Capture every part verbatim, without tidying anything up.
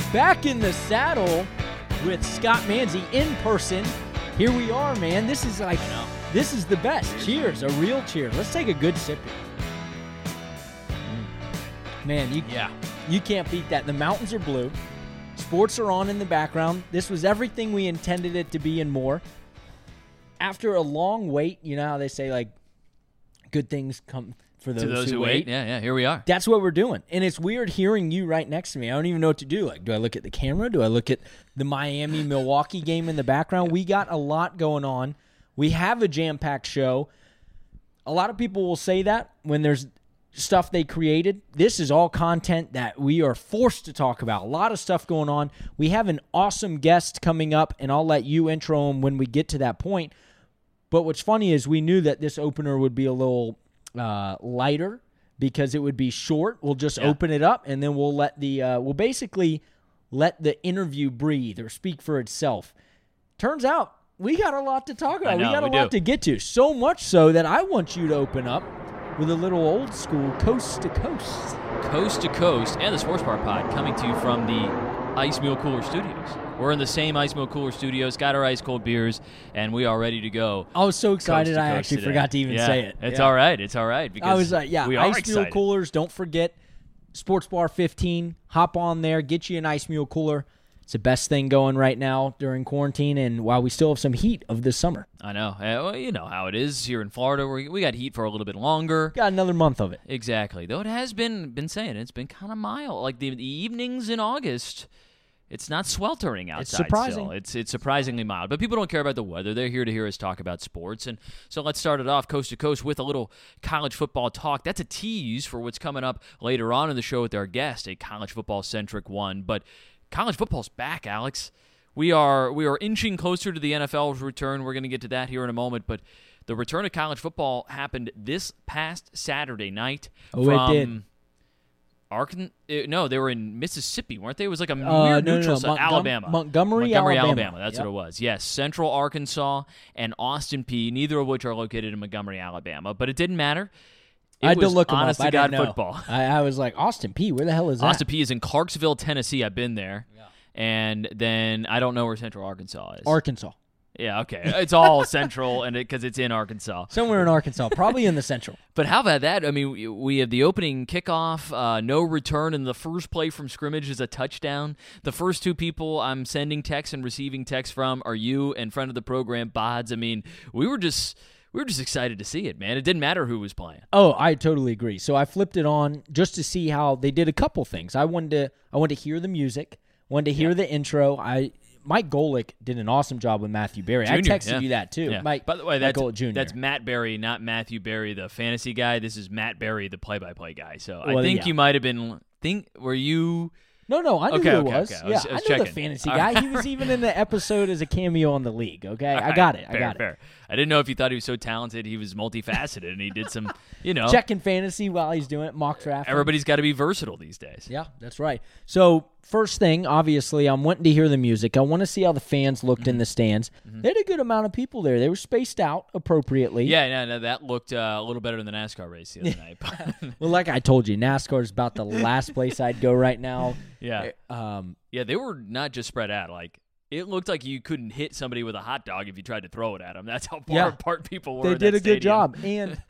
back in the saddle with Scott Manzi in person. Here we are, man. This is like, this is the best. Cheers, a real cheers. Let's take a good sip here. Mm. Man, you, yeah. you can't beat that. The mountains are blue. Sports are on in the background. This was everything we intended it to be and more. After a long wait, you know how they say, like, good things come for those, to those who, who wait. wait. Yeah, yeah, here we are. That's what we're doing. And it's weird hearing you right next to me. I don't even know what to do. Like, do I look at the camera? Do I look at the Miami-Milwaukee game in the background? We got a lot going on. We have a jam-packed show. A lot of people will say that when there's stuff they created. This is all content that we are forced to talk about. A lot of stuff going on. We have an awesome guest coming up, and I'll let you intro him when we get to that point. But what's funny is we knew that this opener would be a little uh, lighter because it would be short. We'll just yeah. open it up, and then we'll let the uh, we'll basically let the interview breathe or speak for itself. Turns out we got a lot to talk about. I know, we got a we lot do. to get to. So much so that I want you to open up with a little old school coast to coast. Coast to Coast and the Sports Bar Pod coming to you from the Ice Mule Cooler Studios. We're in the same Ice Mule Cooler Studios, got our ice cold beers, and we are ready to go. I was so excited coast to I coast actually today. forgot to even yeah, say it. It's yeah. all right. It's all right. Because I was like, yeah, we are Ice excited. Mule Coolers. Don't forget, Sports Bar fifteen. Hop on there, get you an Ice Mule Cooler. It's the best thing going right now during quarantine and while we still have some heat of this summer. I know. Uh, well, you know how it is here in Florida. We we got heat for a little bit longer. Got another month of it. Exactly. Though it has been been saying it's been kind of mild. Like the, the evenings in August, it's not sweltering outside. It's surprising. Still. It's it's surprisingly mild. But people don't care about the weather. They're here to hear us talk about sports. And so let's start it off coast to coast with a little college football talk. That's a tease for what's coming up later on in the show with our guest, a college football centric one. But college football's back, Alex. We are we are inching closer to the N F L's return. We're going to get to that here in a moment. But the return of college football happened this past Saturday night. Oh, from it did. Arkansas? No, they were in Mississippi, weren't they? It was like a Uh, weird no, no, neutral no. site. Montgom- Alabama. Montgomery, Montgomery, Alabama. Alabama. That's Yep. what it was. Yes, Central Arkansas and Austin Peay, neither of which are located in Montgomery, Alabama. But it didn't matter. It I had to was look them honest up. I to God didn't know. football. I, I was like, Austin Peay, where the hell is that? Austin Peay is in Clarksville, Tennessee. I've been there. Yeah. And then I don't know where Central Arkansas is. Arkansas. Yeah, okay. It's all central and because it, it's in Arkansas. Somewhere in Arkansas, probably in the central. But how about that? I mean, we, we have the opening kickoff, uh, no return, and the first play from scrimmage is a touchdown. The first two people I'm sending texts and receiving texts from are you and friend of the program, Bods. I mean, we were just we were just excited to see it, man. It didn't matter who was playing. Oh, I totally agree. So I flipped it on just to see how they did a couple things. I wanted to I wanted to hear the music, wanted to hear Yeah. the intro. I Mike Golick did an awesome job with Matthew Berry. Junior, I texted yeah. you that too. Yeah. Mike, By the way, Mike that's, Golick Junior that's Matt Berry, not Matthew Berry, the fantasy guy. This is Matt Berry, the play-by-play guy. So I Well, think yeah. you might have been think were you No, no, I knew Okay, who okay, it was. okay. I Yeah, was- I I, was know the checking. fantasy All guy. right. He was even in the episode as a cameo on the league. Okay, I got it. I fair, got it. fair. I didn't know if you thought he was so talented. He was multifaceted, and he did some, you know. Checking fantasy while he's doing it, mock draft. Everybody's got to be versatile these days. Yeah, that's right. So first thing, obviously, I'm wanting to hear the music. I want to see how the fans looked Mm-hmm. in the stands. They had a good amount of people there. They were spaced out appropriately. Yeah, no, no, that looked uh, a little better than the NASCAR race the other night. Well, like I told you, NASCAR is about the last place I'd go right now. yeah, Um, yeah, they were not just spread out. Like it looked like you couldn't hit somebody with a hot dog if you tried to throw it at them. That's how far Yeah. apart people were. they in did that a good stadium. job. And,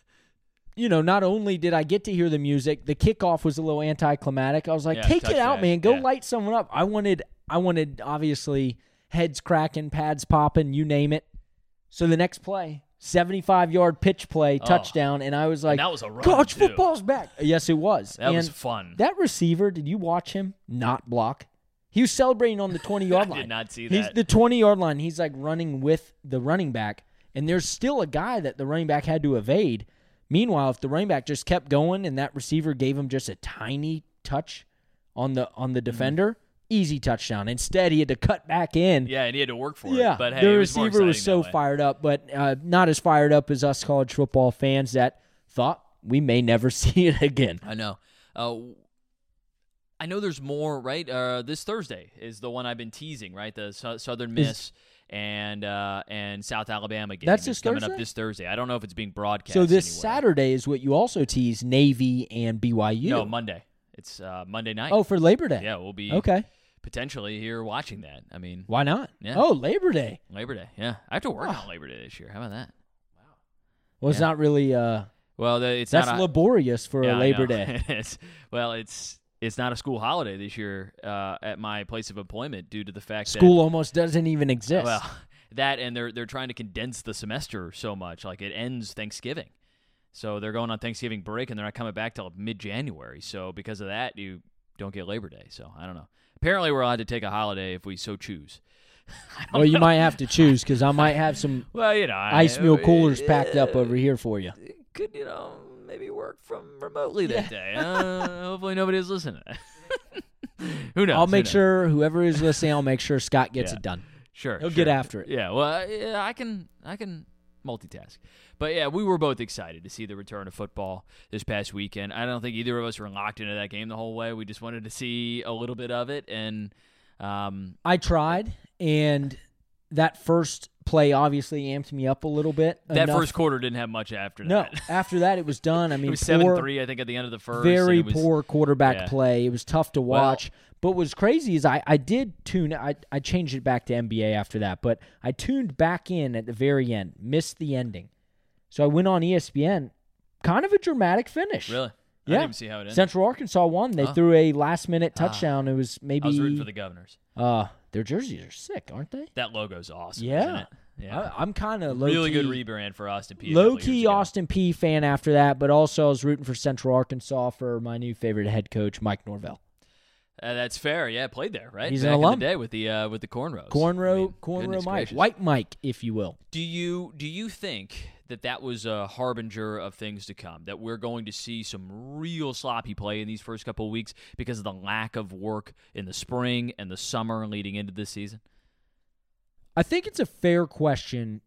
you know, not only did I get to hear the music, the kickoff was a little anticlimactic. I was like, Yeah, take it out, touchback, man. Go yeah. light someone up. I wanted, I wanted, obviously, heads cracking, pads popping, you name it. So the next play, seventy-five-yard pitch play, Oh. touchdown, and I was like, And that was a run, college too. football's back. Yes, it was. That and was fun. That receiver, did you watch him not block? He was celebrating on the twenty-yard I line. did not see He's that. the twenty-yard line. He's like running with the running back, and there's still a guy that the running back had to evade. Meanwhile, if the running back just kept going and that receiver gave him just a tiny touch on the on the defender, easy touchdown. Instead, he had to cut back in. Yeah, and he had to work for Yeah, it. But hey, the it was more receiver was exciting so that way. fired up, but uh, not as fired up as us college football fans that thought we may never see it again. I know. Uh, I know there's more, right? Uh, this Thursday is the one I've been teasing, right? The Su- Southern Miss and uh, and South Alabama game. That's It's this coming Thursday? up this Thursday. I don't know if it's being broadcast So this anywhere. Saturday is what you also tease, Navy and B Y U. No, Monday. It's uh, Monday night. Oh, for Labor Day. Yeah, we'll be Okay. potentially here watching that. I mean, Why not? Yeah. Oh, Labor Day. Labor Day. Yeah, I have to work Wow. on Labor Day this year. How about that? Well, it's Yeah. not really. Uh, Well, the, it's that's not a, laborious for yeah, a I Labor know. Day. it's, well, it's it's not a school holiday this year uh, at my place of employment due to the fact School almost doesn't even exist. that well that and they're they're trying to condense the semester so much. Like it ends Thanksgiving, so they're going on Thanksgiving break and they're not coming back till mid January. So because of that, you don't get Labor Day. So I don't know. Apparently, we're allowed to take a holiday if we so choose. Well, you might have to choose because I might have some Well, you know, ice I, meal coolers uh, packed up over here for you. Could you know maybe work from remotely that day? Uh, hopefully, nobody's listening. Who knows? I'll Who make knows? sure whoever is listening, I'll make sure Scott gets Yeah. it done. Sure, He'll sure. get after it. Yeah, well, yeah, I can, I can multitask. But yeah, we were both excited to see the return of football this past weekend. I don't think either of us were locked into that game the whole way. We just wanted to see a little bit of it, and um, I tried, and that first play obviously amped me up a little bit. that enough- first quarter didn't have much after No, that. after that it was done. I mean, it was poor, seven three, I think, at the end of the first. very and it was, poor quarterback yeah. play. It was tough to Well- watch. But what was crazy is I, I did tune I, I changed it back to N B A after that, but I tuned back in at the very end, missed the ending. So I went on E S P N, kind of a dramatic finish. Really? I Yeah. didn't even see how it ended. Central Arkansas won. They Oh. threw a last-minute touchdown. it was maybe I was rooting for the Governors. uh their jerseys are sick, aren't they? That logo's awesome, Yeah. isn't it? Yeah. I, I'm kind of low Really key, good rebrand for Austin Peay. a couple low years key ago. Austin P fan after that, but also I was rooting for Central Arkansas for my new favorite head coach, Mike Norvell. Uh, that's fair. Yeah, played there, right? He's Back an alum. in the day with the uh, with the cornrows. Cornrow, I mean, cornrow goodness Mike, gracious. White Mike, if you will. Do you do you think that that was a harbinger of things to come? That we're going to see some real sloppy play in these first couple of weeks because of the lack of work in the spring and the summer leading into this season? I think it's a fair question,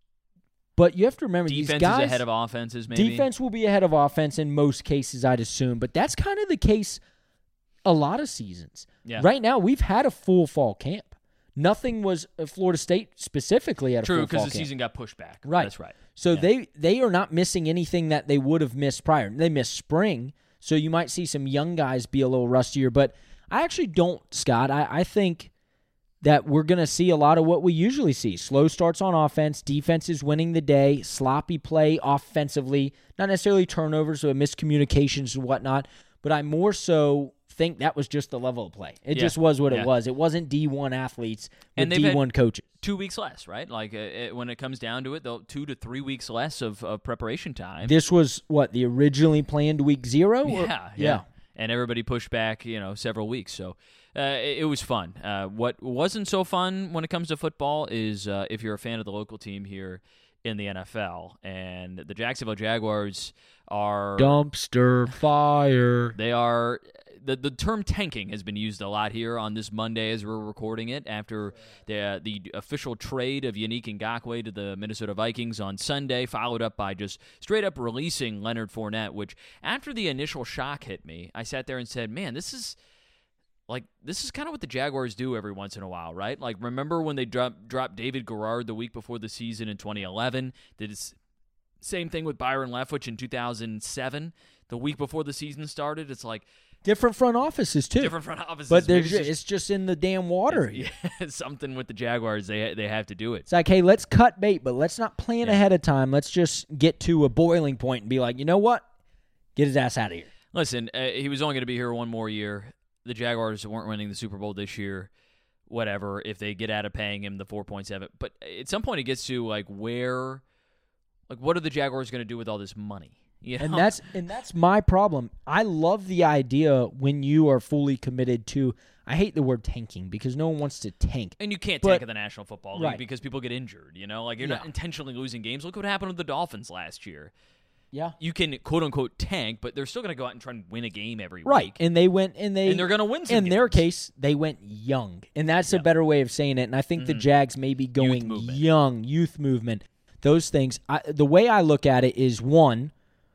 but you have to remember Defense these guys. is ahead of offenses, maybe. Defense will be ahead of offense in most cases, I'd assume, but that's kind of the case a lot of seasons. Yeah. Right now, we've had a full fall camp. Nothing was uh, Florida State specifically at a True, full fall because the camp. season got pushed back. Right. That's right. So Yeah. they they are not missing anything that they would have missed prior. They missed spring, so you might see some young guys be a little rustier. But I actually don't, Scott. I, I think that we're going to see a lot of what we usually see. Slow starts on offense, defense is winning the day, sloppy play offensively, not necessarily turnovers or miscommunications and whatnot, but I more so think that was just the level of play. It Yeah. just was what Yeah. it was. It wasn't D one athletes with And they've had- D one coaches. Two weeks less, right? Like uh, it, when it comes down to it, they'll two to three weeks less of, of preparation time. This was, what, the originally planned week zero? Or- Yeah, yeah, yeah. And everybody pushed back, you know, several weeks. So uh, it, it was fun. Uh, what wasn't so fun when it comes to football is uh, if you're a fan of the local team here in the N F L, and the Jacksonville Jaguars are Dumpster fire. they are. The, the term tanking has been used a lot here on this Monday as we're recording it after the the official trade of Yannick Ngakoue to the Minnesota Vikings on Sunday, followed up by just straight up releasing Leonard Fournette, which after the initial shock hit me, I sat there and said, man, this is like this is kind of what the Jaguars do every once in a while, right? Like remember when they dropped dropped David Garrard the week before the season in twenty eleven? Did it same thing with Byron Leftwich in two thousand seven, the week before the season started. It's like Different front offices, too. different front offices. But Maybe there's it's just, just- it's just in the damn water. Yeah, something with the Jaguars. They they have to do it. It's like, hey, let's cut bait, but let's not plan Yeah. ahead of time. Let's just get to a boiling point and be like, you know what? Get his ass out of here. Listen, uh, he was only going to be here one more year. The Jaguars weren't winning the Super Bowl this year. Whatever. If they get out of paying him the four point seven, but at some point it gets to like where, like what are the Jaguars going to do with all this money? You know? And that's and that's my problem. I love the idea when you are fully committed to. I hate the word tanking because no one wants to tank. And you can't But- tank in the National Football League Right. because people get injured. You know, like you're Yeah. not intentionally losing games. Look what happened with the Dolphins last year. Yeah. You can quote unquote tank, but they're still going to go out and try and win a game every Right. week. And they went and they And they're going to win some in their games. case, they went young. And that's Yeah. a better way of saying it. And I think the Jags may be going movement. young, youth movement. Those things. I, the way I look at it is, one,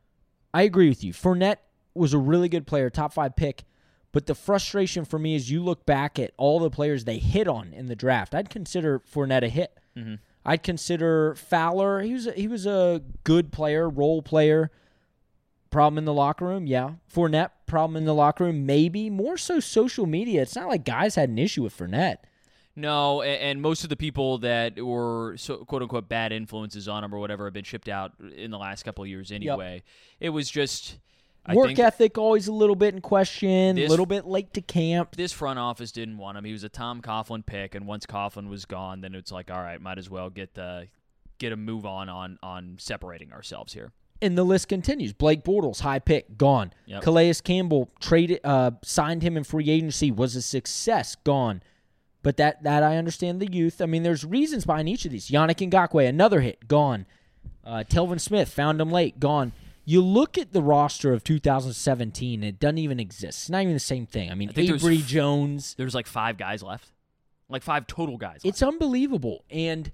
I agree with you. Fournette was a really good player, top five pick. But the frustration for me is you look back at all the players they hit on in the draft. I'd consider Fournette a hit. Mm-hmm. I'd consider Fowler. He was a, he was a good player, role player. Problem in the locker room? Yeah. Fournette, problem in the locker room? Maybe. More so social media. It's not like guys had an issue with Fournette. No, and, and most of the people that were so, quote-unquote bad influences on him or whatever have been shipped out in the last couple of years anyway. Yep. It was just... I Work think ethic always a little bit in question, a little bit late to camp. This front office didn't want him. He was a Tom Coughlin pick, and once Coughlin was gone, then it's like, all right, might as well get the, get a move on, on on separating ourselves here. And the list continues. Blake Bortles, high pick, gone. Yep. Calais Campbell, traded, uh, signed him in free agency, was a success, gone. But that, that I understand the youth. I mean, there's reasons behind each of these. Yannick Ngakoue, another hit, gone. Uh, Telvin Smith, found him late, gone. You look at the roster of two thousand seventeen, it doesn't even exist. It's not even the same thing. I mean, I Avery there's, Jones. There's like five guys left. Like five total guys left. It's unbelievable. And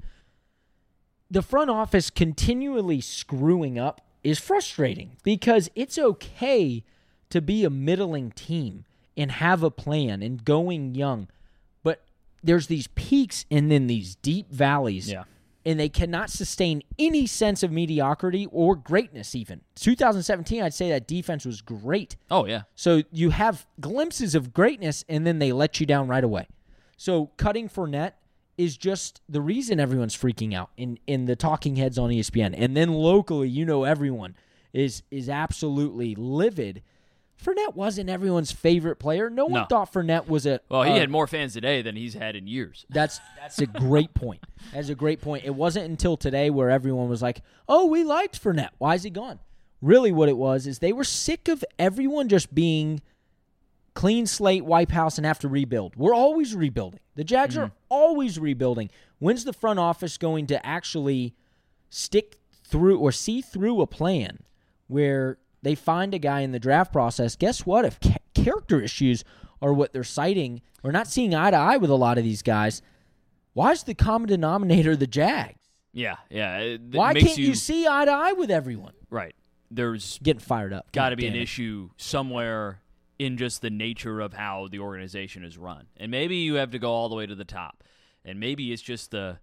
the front office continually screwing up is frustrating because it's okay to be a middling team and have a plan and going young. But there's these peaks and then these deep valleys. Yeah. And they cannot sustain any sense of mediocrity or greatness even. two thousand seventeen, I'd say that defense was great. Oh, yeah. So you have glimpses of greatness, and then they let you down right away. So cutting Fournette is just the reason everyone's freaking out in, in the talking heads on E S P N. And then locally, you know everyone is is absolutely livid. Fournette wasn't everyone's favorite player. No one no. thought Fournette was a... Well, he uh, had more fans today than he's had in years. That's that's a great point. That's a great point. It wasn't until today where everyone was like, oh, we liked Fournette. Why is he gone? Really what it was is they were sick of everyone just being clean slate, wipe house, and have to rebuild. We're always rebuilding. The Jags mm-hmm. are always rebuilding. When's the front office going to actually stick through or see through a plan where they find a guy in the draft process? Guess what? If ca- character issues are what they're citing, we're not seeing eye to eye with a lot of these guys. Why is the common denominator the Jags? Yeah, yeah. It, it Why makes can't you, you see eye to eye with everyone? Right. There's getting fired up. Got to be an it. issue somewhere in just the nature of how the organization is run. And maybe you have to go all the way to the top. And maybe it's just the,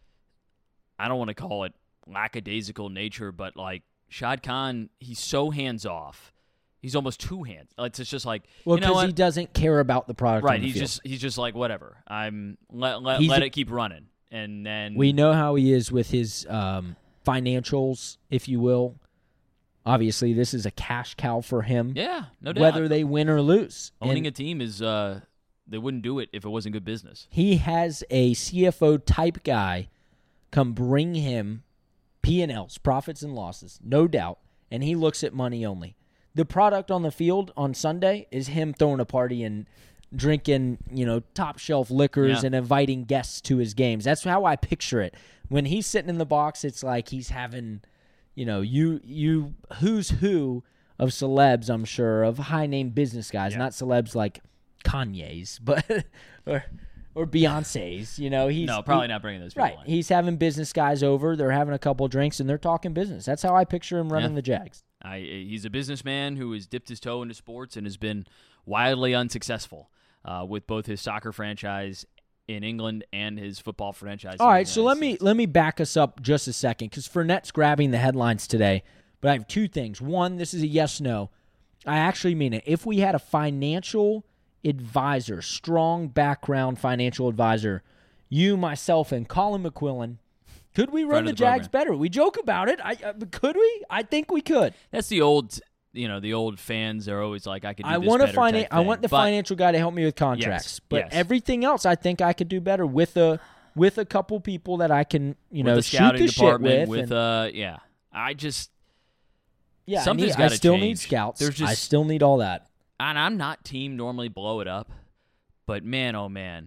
I don't want to call it lackadaisical nature, but like, Shad Khan, he's so hands-off. He's almost too hands. It's just like, well, you know because what? he doesn't care about the product. Right. On the he's field. just he's just like whatever. I'm let let, let it keep running, and then we know how he is with his um, financials, if you will. Obviously, this is a cash cow for him. Yeah, no doubt. Whether they win or lose, owning and a team is uh, they wouldn't do it if it wasn't good business. He has a C F O type guy come bring him P and Ls, profits and losses, no doubt, and he looks at money only. The product on the field on Sunday is him throwing a party and drinking, you know, top-shelf liquors yeah. and inviting guests to his games. That's how I picture it. When he's sitting in the box, it's like he's having, you know, you you who's who of celebs, I'm sure, of high-name business guys, yeah. not celebs like Kanye's, but or or Beyonce's, you know. He's No, probably he, not bringing those people right. in. He's having business guys over. They're having a couple drinks, and they're talking business. That's how I picture him running yeah. the Jags. I, he's a businessman who has dipped his toe into sports and has been wildly unsuccessful uh, with both his soccer franchise in England and his football franchise. All in right, the so United let me States. let me back us up just a second because Fournette's grabbing the headlines today. But I have two things. One, this is a yes/no. I actually mean it. If we had a financial advisor, strong background financial advisor, you, myself, and Colin McQuillan, could we run Friend the of the Jags program. better? We joke about it. I, uh, could we? I think we could. That's the old, you know, the old fans are always like, I could do I this want better to find type it. I thing. want the But financial guy to help me with contracts. Yes, but yes. everything else, I think I could do better with a with a couple people that I can, you with know, the shoot scouting the shit department, with. with and, uh, yeah, I just, yeah, I, something's need, I gotta still change. need scouts. There's just, I still need all that. and I'm not team normally blow it up, but man, oh man.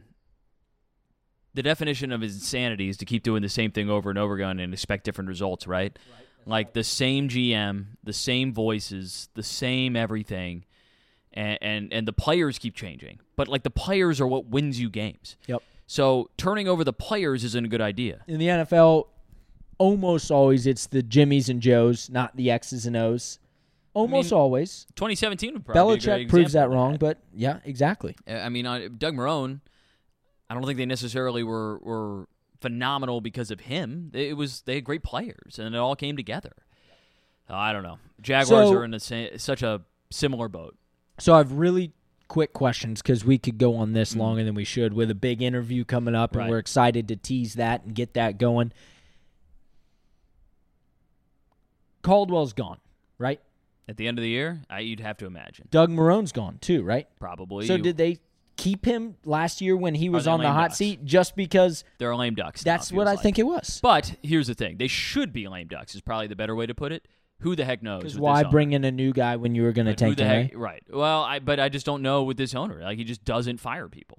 The definition of insanity is to keep doing the same thing over and over again and expect different results, right? right like right. The same G M, the same voices, the same everything, and, and and the players keep changing. But like the players are what wins you games. Yep. So turning over the players isn't a good idea. In the N F L, almost always it's the Jimmies and Joes, not the X's and O's. Almost I mean, always. twenty seventeen would probably be a Belichick great proves that example of wrong, but yeah, exactly. I mean, uh, Doug Marrone, I don't think they necessarily were, were phenomenal because of him. It was they had great players, and it all came together. I don't know. Jaguars So- are in a, sa- such a similar boat. So I have really quick questions because we could go on this longer than we should with a big interview coming up, and Right. we're excited to tease that and get that going. Caldwell's gone, right? At the end of the year, I, you'd have to imagine. Doug Marone's gone too, right? Probably. So You- did they keep him last year when he was they on the lame hot ducks? seat just because They're lame ducks. now, that's it what feels I like. think it was? But here's the thing. They should be lame ducks is probably the better way to put it. Who the heck knows? Because with why this owner? bring in a new guy when you were going to But who tank the him? heck? eh? Right. Well, I but I just don't know with this owner. Like he just doesn't fire people.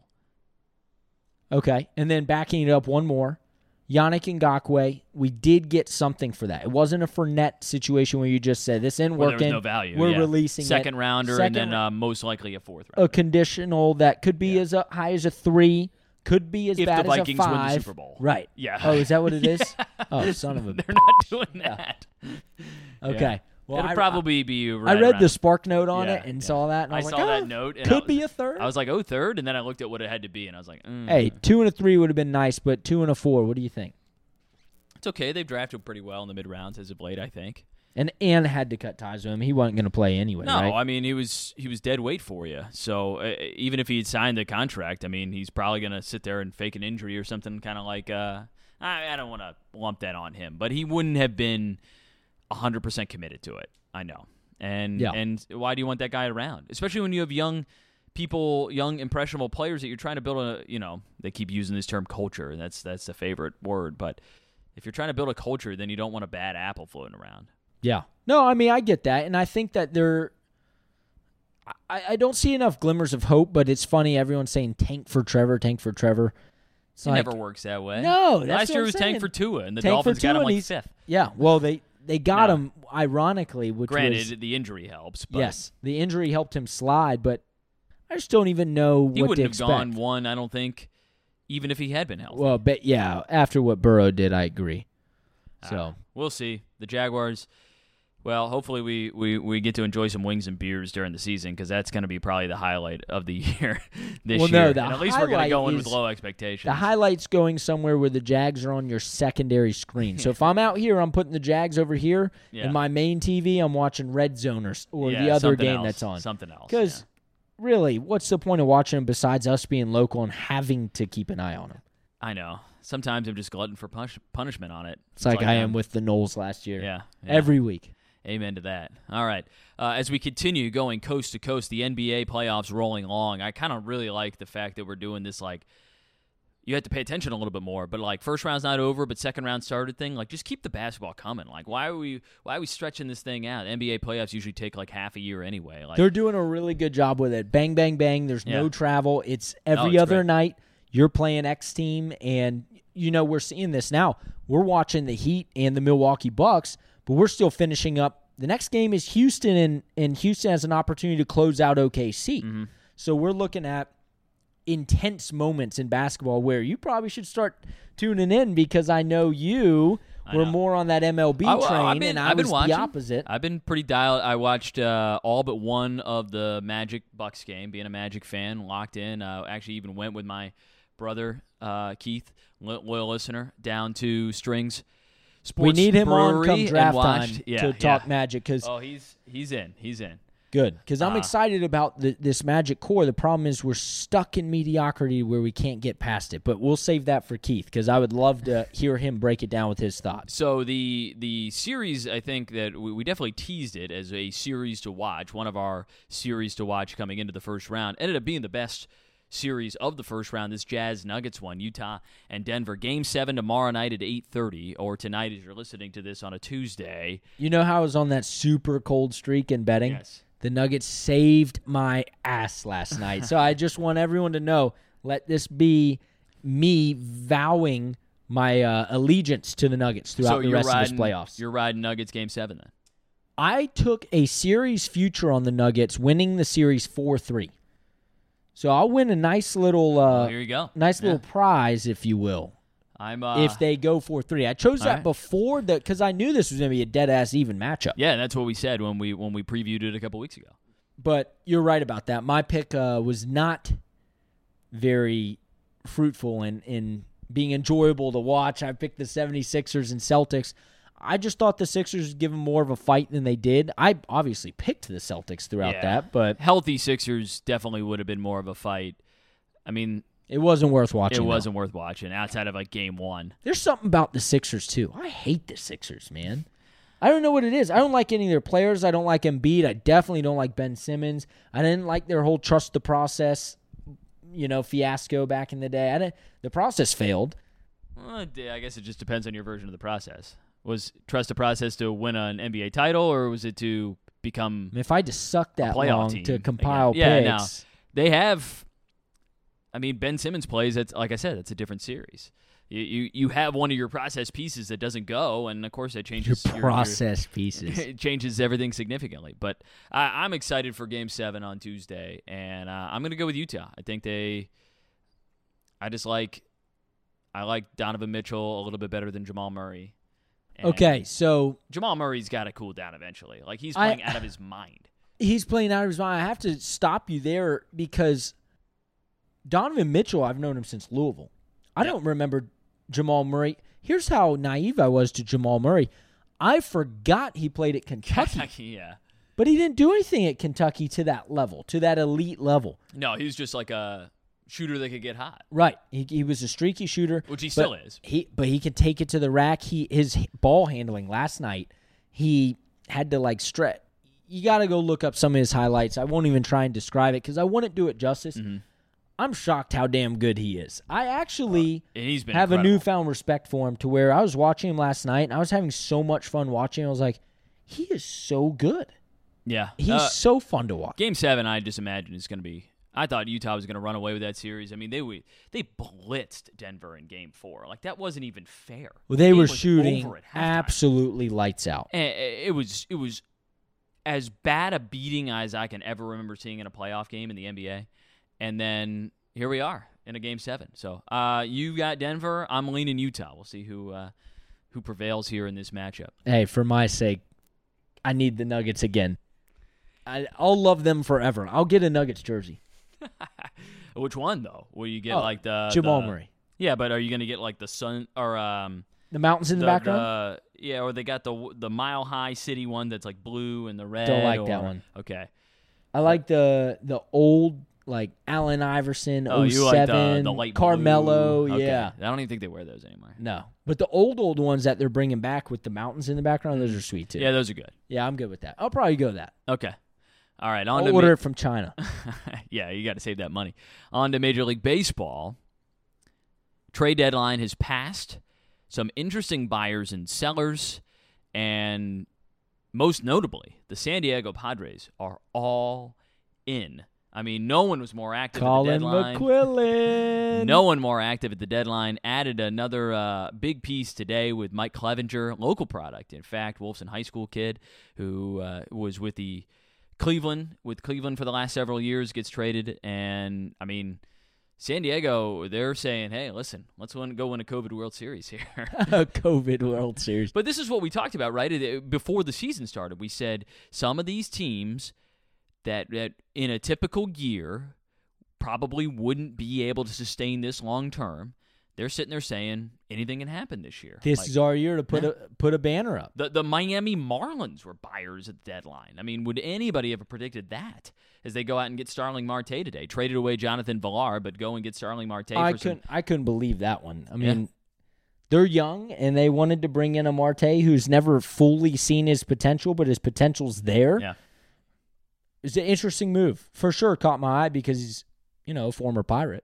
Okay, and then backing it up one more, Yannick Ngakoue, we did get something for that. It wasn't a Fournette situation where you just said, this isn't Where there working. was no value. We're yeah. releasing it. second rounder Second and then ra- uh, most likely a fourth a rounder. conditional that could be Yeah. as a, high as a three, could be as If bad the as Vikings a win the five. Super Bowl. Right. Yeah. Oh, is that what it is? Oh, son of a. They're not doing that. Okay. Yeah. Well, It'll I, probably be. I Right read around- the spark note on Yeah, it and yeah. saw that, and I I was saw like, that oh, note, and I could was- be a third. I was like, oh, third, and then I looked at what it had to be, and I was like, mm. Hey, two and a three would have been nice, but two and a four, what do you think? It's okay. They've drafted pretty well in the mid rounds as of late, I think. And and had to cut ties with him. He wasn't going to play anyway, No, right? I mean he was he was dead weight for you. So uh, even if he had signed the contract, I mean he's probably going to sit there and fake an injury or something. Kind of like uh, I, I don't want to lump that on him, but he wouldn't have been one hundred percent committed to it. I know. And Yeah. and why do you want that guy around? Especially when you have young people, young impressionable players that you're trying to build a. You know, they keep using this term culture, and that's that's the favorite word. But if you're trying to build a culture, then you don't want a bad apple floating around. Yeah. No, I mean, I get that. And I think that there, I, I don't see enough glimmers of hope, but it's funny. Everyone's saying tank for Trevor, tank for Trevor. It's It like, never works that way. No, that's last what year I'm it was saying. tank for Tua, and the Tank for Dolphins got Tua, him and like he's- fifth. yeah. Well, they, they got No. him, ironically, which Granted, was, the injury helps, but yes, the injury helped him slide, but I just don't even know he what to wouldn't have expect. gone one. I don't think, even if he had been healthy. Well, but yeah, after what Burrow did, I agree. So, Uh, we'll see. The Jaguars. Well, hopefully we, we, we get to enjoy some wings and beers during the season because that's going to be probably the highlight of the year this Well, year. no, the and at least we're going to highlight go in with is- low expectations. the highlight's going somewhere where the Jags are on your secondary screen. So if I'm out here, I'm putting the Jags over here. Yeah. In my main T V, I'm watching Red Zone or, or Yeah, the other something game else, that's on. Something else. Because really, what's the point of watching them besides us being local and having to keep an eye on them? I know. Sometimes I'm just glutton for punish- punishment on it. It's like, I am I'm- with the Knowles last year. Yeah. yeah. Every week. Amen to that. All right. Uh, as we continue going coast to coast, the N B A playoffs rolling along, I kind of really like the fact that we're doing this, like, you have to pay attention a little bit more, but, like, first round's not over, but second round started thing, like, just keep the basketball coming. Like, why are we why are we stretching this thing out? N B A playoffs usually take, like, half a year anyway. Like, They're doing a really good job with it. Bang, bang, bang. There's no Yeah. travel. It's every it's other great. night. You're playing X team, and, you know, we're seeing this now. We're watching the Heat and the Milwaukee Bucks, but we're still finishing up. The next game is Houston, and, and Houston has an opportunity to close out O K C. Mm-hmm. So we're looking at intense moments in basketball where you probably should start tuning in because I know you I were know. more on that M L B I- train, I've been- and I I've been was watching. the opposite. I've been pretty dialed. I watched uh, all but one of the Magic Bucks game, being a Magic fan, locked in. Uh, actually even went with my brother, uh, Keith, lo- loyal listener, down to Strings Sports We need him on Brewery come and draft watched- time yeah, to yeah. talk Magic because Oh, he's he's in. He's in. good because I'm Uh, excited about the, this Magic core. The problem is we're stuck in mediocrity where we can't get past it. But we'll save that for Keith because I would love to hear him break it down with his thoughts. So the the series, I think that we, we definitely teased it as a series to watch. One of our series to watch coming into the first round ended up being the best series of the first round. This Jazz Nuggets one, Utah and Denver. Game seven tomorrow night at eight thirty, or tonight as you're listening to this on a Tuesday. You know how I was on that super cold streak in betting? Yes. The Nuggets saved my ass last night. So I just want everyone to know, let this be me vowing my uh, allegiance to the Nuggets throughout so the you're rest riding, of this playoffs. You're riding Nuggets game seven then. I took a series future on the Nuggets, winning the series four three. So I'll win a nice little uh, Well, here you go. nice Yeah. little prize, if you will, I'm uh, if they go four three. I chose all that right. before the because I knew this was going to be a dead-ass even matchup. yeah, that's what we said when we when we previewed it a couple weeks ago. But you're right about that. My pick uh, was not very fruitful in, in being enjoyable to watch. I picked the seventy-sixers and Celtics. I just thought the Sixers would give them more of a fight than they did. I obviously picked the Celtics throughout Yeah. that, but Healthy Sixers definitely would have been more of a fight. I mean, it wasn't worth watching. it though. wasn't worth watching outside of like game one. There's something about the Sixers, too. I hate the Sixers, man. I don't know what it is. I don't like any of their players. I don't like Embiid. I definitely don't like Ben Simmons. I didn't like their whole trust the process, you know, fiasco back in the day. I didn't, the process failed. Well, I guess it just depends on your version of the process. Was trust the process to win an N B A title, or was it to become I mean, if I had to suck that playoff long team to compile again? Yeah, picks, no. They have. I mean, Ben Simmons plays. It's like I said, it's a different series. You, you you have one of your process pieces that doesn't go, and of course that changes your process your, pieces. It changes everything significantly. But I, I'm excited for Game Seven on Tuesday, and uh, I'm going to go with Utah. I think they. I just like. I like Donovan Mitchell a little bit better than Jamal Murray. And Okay, so Jamal Murray's got to cool down eventually. Like he's I- playing out of his mind. he's playing out of his mind. I have to stop you there because Donovan Mitchell, I've known him since Louisville. I Yep. don't remember Jamal Murray. Here's how naive I was to Jamal Murray. I forgot he played at Kentucky, yeah. but he didn't do anything at Kentucky to that level, to that elite level. No, he was just like a shooter that could get hot, Right. He, he was a streaky shooter. which he but still is. He, but he could take it to the rack. He his ball handling last night, he had to like stretch. You got to go look up some of his highlights. I won't even try and describe it because I wouldn't do it justice. Mhm. I'm shocked how damn good he is. I actually And he's been have incredible. a newfound respect for him to where I was watching him last night and I was having so much fun watching him. I was like, he is so good. Yeah. He's Uh, so fun to watch. Game seven, I just imagine is going to be. I thought Utah was going to run away with that series. I mean, they we, they blitzed Denver in Game Four. Like that wasn't even fair. Well, they The game were was shooting over at halftime. absolutely lights out. And it was it was as bad a beating as I can ever remember seeing in a playoff game in the N B A. And then here we are in a Game Seven. So uh, you got Denver. I'm leaning Utah. We'll see who uh, who prevails here in this matchup. Hey, for my sake, I need the Nuggets again. I, I'll love them forever. I'll get a Nuggets jersey. Which one though? Will you get Oh, like the Jamal the- Murray. Yeah, but are you going to get like the sun or um The mountains in the, the, background? the- yeah, or they got the the Mile High City one that's like blue and the red. Don't like that or- one. Okay. I like the the old like Allen Iverson Oh, oh you like the, seven the light Carmelo, blue. Okay. yeah. I don't even think they wear those anymore. No. But the old old ones that they're bringing back with the mountains in the background, those are sweet too. Yeah, those are good. Yeah, I'm good with that. I'll probably go with that. Okay. All right, on I'll to order ma- it from China. yeah, you got to save that money. On to Major League Baseball. Trade deadline has passed. Some interesting buyers and sellers, and most notably, the San Diego Padres are all in. I mean, no one was more active at the Colin deadline. McQuillan. No one more active at the deadline. Added another uh, big piece today with Mike Clevenger, local product. In fact, Wolfson High School kid who uh, was with the Cleveland, with Cleveland for the last several years, gets traded. And, I mean, San Diego, they're saying, hey, listen, let's win, go win a COVID World Series here. A COVID World Series. But this is what we talked about, right? Before the season started, we said some of these teams that, that in a typical year probably wouldn't be able to sustain this long term. They're sitting there saying anything can happen this year. This Like, is our year to put yeah. a put a banner up. the the Miami Marlins were buyers at the deadline. I mean, would anybody ever predicted that? As they go out and get Starling Marte today, traded away Jonathan Villar, but go and get Starling Marte. I for some, couldn't I couldn't believe that one. I Yeah. mean, they're young and they wanted to bring in a Marte who's never fully seen his potential, but his potential's there. Yeah. It's an interesting move. For sure caught my eye because he's, you know, a former Pirate.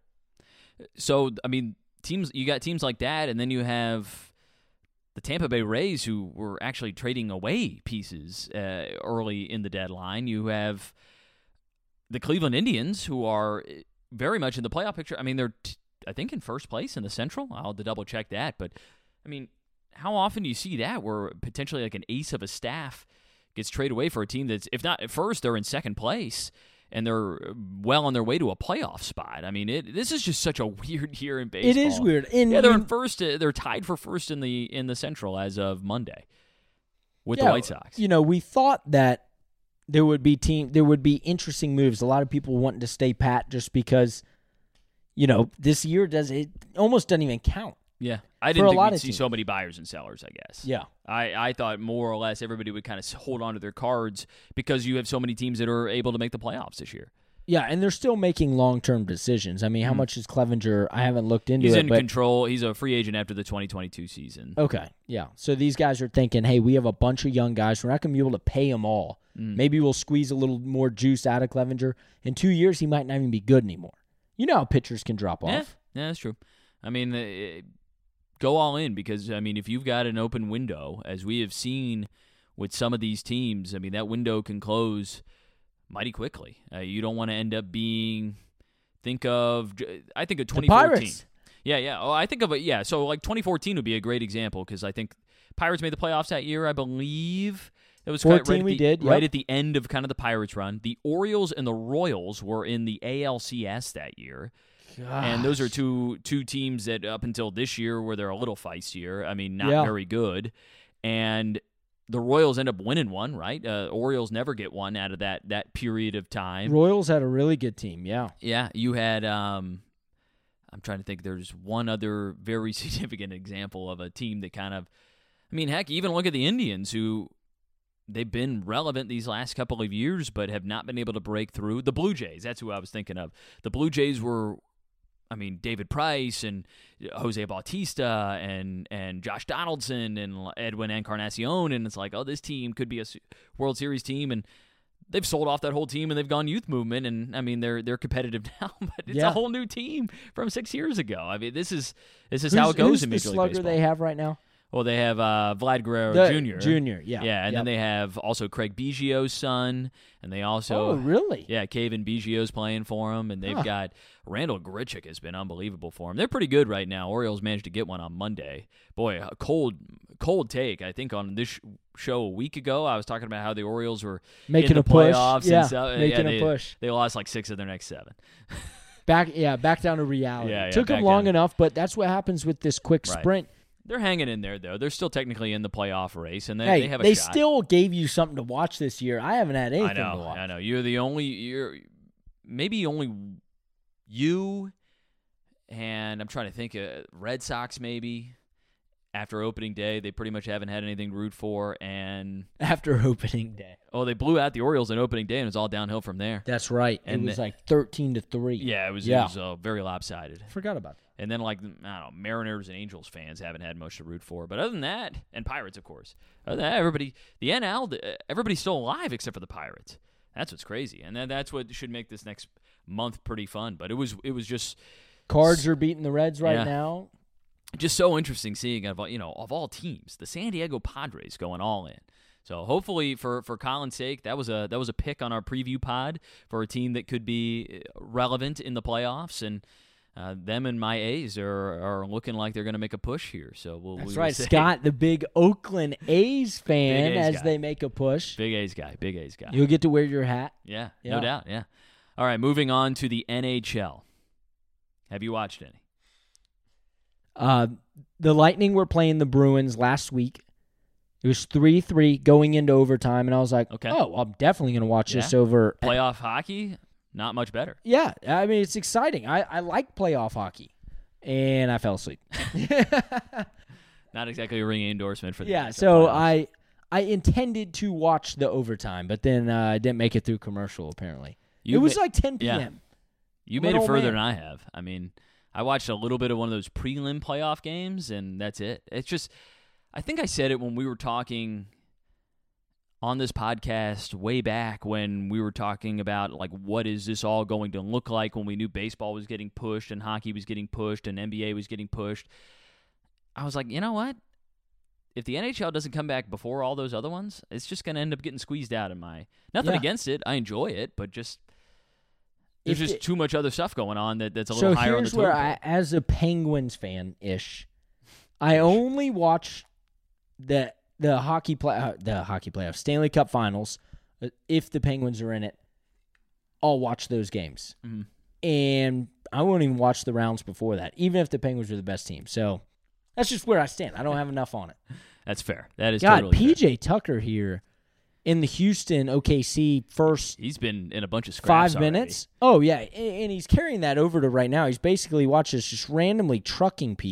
So I mean, teams you got teams like that, and then you have the Tampa Bay Rays who were actually trading away pieces uh, early in the deadline. You have the Cleveland Indians who are very much in the playoff picture. I mean, they're t- I think in first place in the Central. I'll have to double check that, but I mean, how often do you see that where potentially like an ace of a staff gets traded away for a team that's, if not at first, they're in second place and they're well on their way to a playoff spot. I mean, it, this is just such a weird year in baseball. It is weird. And Yeah, they're you- in first. uh, They're tied for first in the in the Central as of Monday with yeah, the White Sox. You know, we thought that there would be team there would be interesting moves. A lot of people wanting to stay pat just because, you know, this year does it almost doesn't even count. Yeah, I For didn't a think lot we'd of see teams. so many buyers and sellers, I guess. Yeah. I, I thought more or less everybody would kind of hold on to their cards because you have so many teams that are able to make the playoffs this year. Yeah, and they're still making long-term decisions. I mean, how much is Clevenger? I haven't looked into He's it. in but, control. He's a free agent after the twenty twenty-two season. Okay, yeah. So these guys are thinking, hey, we have a bunch of young guys. We're not going to be able to pay them all. Mm. Maybe we'll squeeze a little more juice out of Clevenger. In two years, he might not even be good anymore. You know how pitchers can drop Yeah, off. yeah, that's true. I mean, uh, go all in because, I mean, if you've got an open window, as we have seen with some of these teams, I mean, that window can close mighty quickly. Uh, you don't want to end up being, think of, I think of twenty fourteen. The Pirates. Yeah, yeah. Oh, I think of it, yeah. So, like, twenty fourteen would be a great example because I think Pirates made the playoffs that year, I believe. It was right, fourteen right, at we the, did, right yep. at the end of kind of the Pirates run. The Orioles and the Royals were in the A L C S that year. And those are two two teams that up until this year where they're a little feistier. I mean, not Yeah. very good. And the Royals end up winning one, right? Uh, Orioles never get one out of that that period of time. Royals had a really good team, yeah. Yeah, you had. Um, I'm trying to think. There's one other very significant example of a team that kind of. I mean, heck, even look at the Indians, who they've been relevant these last couple of years, but have not been able to break through. The Blue Jays. That's who I was thinking of. The Blue Jays were. I mean, David Price and Jose Bautista and and Josh Donaldson and Edwin Encarnacion, and it's like, oh, this team could be a World Series team, and they've sold off that whole team, and they've gone youth movement, and I mean, they're they're competitive now, but it's Yeah. a whole new team from six years ago. I mean, this is this is Who's, how it goes who's in the Major League slugger Baseball. they have right now? Well, they have uh, Vlad Guerrero The- Junior Junior, yeah. Yeah, and Yep. then they have also Craig Biggio's son, and they also Oh, really? yeah, Kevin Biggio's playing for him, and they've Huh. got Randall Grichuk has been unbelievable for him. They're pretty good right now. Orioles managed to get one on Monday. Boy, a cold, cold take. I think on this sh- show a week ago, I was talking about how the Orioles were Making in the a push. playoffs. Yeah, and so, making yeah, a they, push. They lost like six of their next seven. Back, yeah, back down to reality. Yeah, yeah, Took them back long down. enough, but that's what happens with this quick Right. sprint. They're hanging in there though. They're still technically in the playoff race, and they, Hey, they have a they shot. still gave you something to watch this year. I haven't had anything I know, to watch. I know. You're the only. You're maybe only you, and I'm trying to think. Uh, Red Sox maybe after opening day, they pretty much haven't had anything to root for, and After opening day. oh, they blew out the Orioles in opening day, and it's all downhill from there. That's right. And it was the- like thirteen to three. Yeah, it was. Yeah. It was uh, very lopsided. Forgot about that. And then, like, I don't know, Mariners and Angels fans haven't had much to root for. But other than that, and Pirates, of course. Other than that, everybody, the N L, uh, everybody's still alive except for the Pirates. That's what's crazy. And then that's what should make this next month pretty fun. But it was it was just Cards are beating the Reds right Yeah. now. just so interesting seeing, of all- you know, of all teams, the San Diego Padres going all in. So hopefully, for, for Colin's sake, that was a that was a pick on our preview pod for a team that could be relevant in the playoffs, and uh, them and my A's are are looking like they're going to make a push here. So we'll, That's we will right. see. Scott, the big Oakland A's fan, Big A's as guy. they make a push. Big A's guy, big A's guy. You'll get to wear your hat. Yeah, Yeah. no doubt. Yeah. All right, moving on to the N H L. Have you watched any? Uh, the Lightning were playing the Bruins last week. It was three three going into overtime, and I was like, Okay. oh, I'm definitely going to watch Yeah. this over. Playoff hockey, not much better. Yeah, I mean, it's exciting. I, I like playoff hockey. And I fell asleep. Not exactly a ringing endorsement for the yeah, N H L so playoffs. I I intended to watch the overtime, but then uh, I didn't make it through commercial, apparently. You it was ma- like ten yeah. p.m. You I'm made an it old further man. than I have. I mean, I watched a little bit of one of those prelim playoff games, and that's it. It's just, I think I said it when we were talking on this podcast way back when we were talking about, like, what is this all going to look like when we knew baseball was getting pushed and hockey was getting pushed and N B A was getting pushed. I was like, you know what? If the N H L doesn't come back before all those other ones, it's just going to end up getting squeezed out in my... Nothing Yeah. against it. I enjoy it, but just... There's If just it- too much other stuff going on that, that's a So little higher on the here's where totem I, pole. as a Penguins fan-ish, I only watch the the hockey play uh, the hockey playoffs, Stanley Cup Finals. uh, If the Penguins are in it, I'll watch those games, Mhm. and I won't even watch the rounds before that, even if the Penguins are the best team. So that's just where I stand. I don't have enough on it. That's fair. That is God, totally P fair. J Tucker here in the Houston O K C first He's been in a bunch of scraps five already. minutes. Oh, yeah, and, and he's carrying that over to right now. He's basically, watch this, just randomly trucking people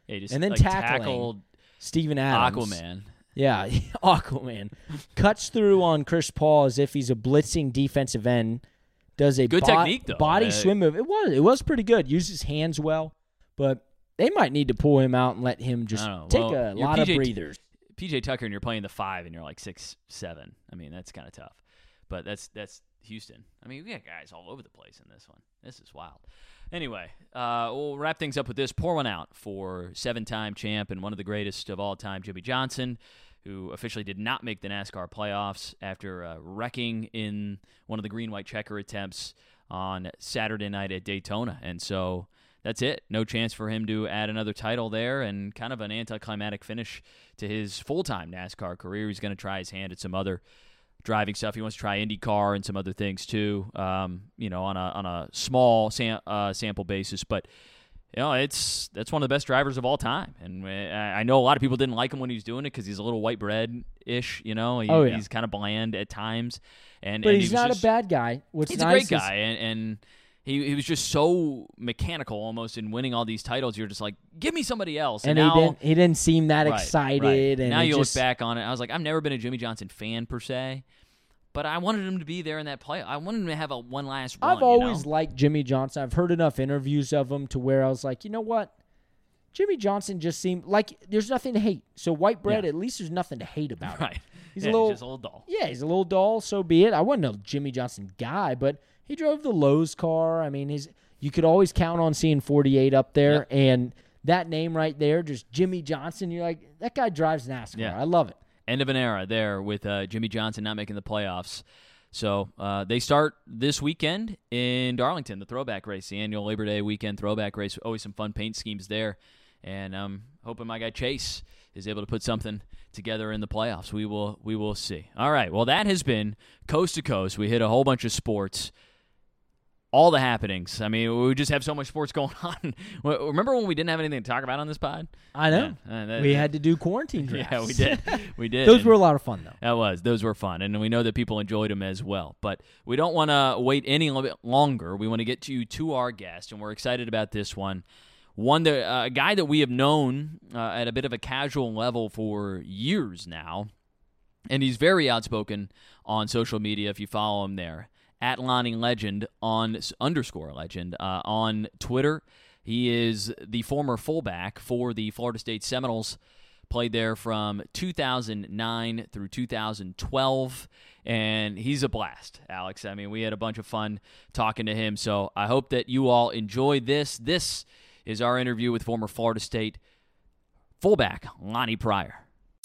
Yeah, he just, and then like, tackling tackled Steven Adams. Aquaman. Yeah, Aquaman. Cuts through on Chris Paul as if he's a blitzing defensive end. Does a Good bo- technique, though. body Uh, swim move. It was. It was pretty good. Uses hands well. But they might need to pull him out and let him just I don't know. take Well, a you're lot P J of breathers. P J Tucker, and you're playing the five, and you're like six seven. I mean, that's kind of tough. But that's that's Houston. I mean, we got guys all over the place in this one. This is wild. Anyway, uh, we'll wrap things up with this. Pour one out for seven-time champ and one of the greatest of all time, Jimmie Johnson, who officially did not make the NASCAR playoffs after uh, wrecking in one of the green-white checker attempts on Saturday night at Daytona. And so that's it. No chance for him to add another title there, and kind of an anticlimactic finish to his full-time NASCAR career. He's going to try his hand at some other driving stuff. He wants to try IndyCar and some other things too, um, you know, on a on a small sam- uh, sample basis. But you know, it's that's one of the best drivers of all time. And I, I know a lot of people didn't like him when he was doing it because he's a little white bread-ish, you know. He, Oh, yeah. He's kind of bland at times. And, But and he's he was not just, a bad guy. What's he's nice a great is- guy, and, and he he was just so mechanical almost in winning all these titles. You're just like, give me somebody else. and And, now, he didn't. He didn't seem that Right, excited. right. And now it you just, look back on it, I was like, I've never been a Jimmie Johnson fan per se, but I wanted him to be there in that play. I wanted him to have a one last run. I've always you know? liked Jimmie Johnson. I've heard enough interviews of him to where I was like, you know what? Jimmie Johnson just seemed like there's nothing to hate. So white bread, Yeah. at least there's nothing to hate about him. Right. He's Yeah, a little, just a little dull. yeah, he's a little dull. So be it. I wasn't a Jimmie Johnson guy, but he drove the Lowe's car. I mean, his you could always count on seeing forty-eight up there, Yep. and that name right there, just Jimmie Johnson. You're like, that guy drives NASCAR. Yeah. I love it. End of an era there with uh, Jimmie Johnson not making the playoffs. So uh, they start this weekend in Darlington, the throwback race, the annual Labor Day weekend throwback race. Always some fun paint schemes there. And I'm hoping my guy Chase is able to put something together in the playoffs. We will we will see. All right, well, that has been Coast to Coast. We hit a whole bunch of sports, all the happenings. I mean, we just have so much sports going on. Remember when we didn't have anything to talk about on this pod? I know. Yeah, uh, that- we had to do quarantine drafts. Yeah, we did. We did. Those And- were a lot of fun, though. That was. Those were fun, and we know that people enjoyed them as well. But we don't want to wait any little bit longer. We want to get you to our guest, and we're excited about this one. One that uh, a guy that we have known uh, at a bit of a casual level for years now, and he's very outspoken on social media. If you follow him there, at Lonnie Legend on underscore Legend uh, on Twitter. He is the former fullback for the Florida State Seminoles. Played there from two thousand nine through two thousand twelve, and he's a blast, Alex. I mean, we had a bunch of fun talking to him, so I hope that you all enjoyed this. This is our interview with former Florida State fullback Lonnie Pryor.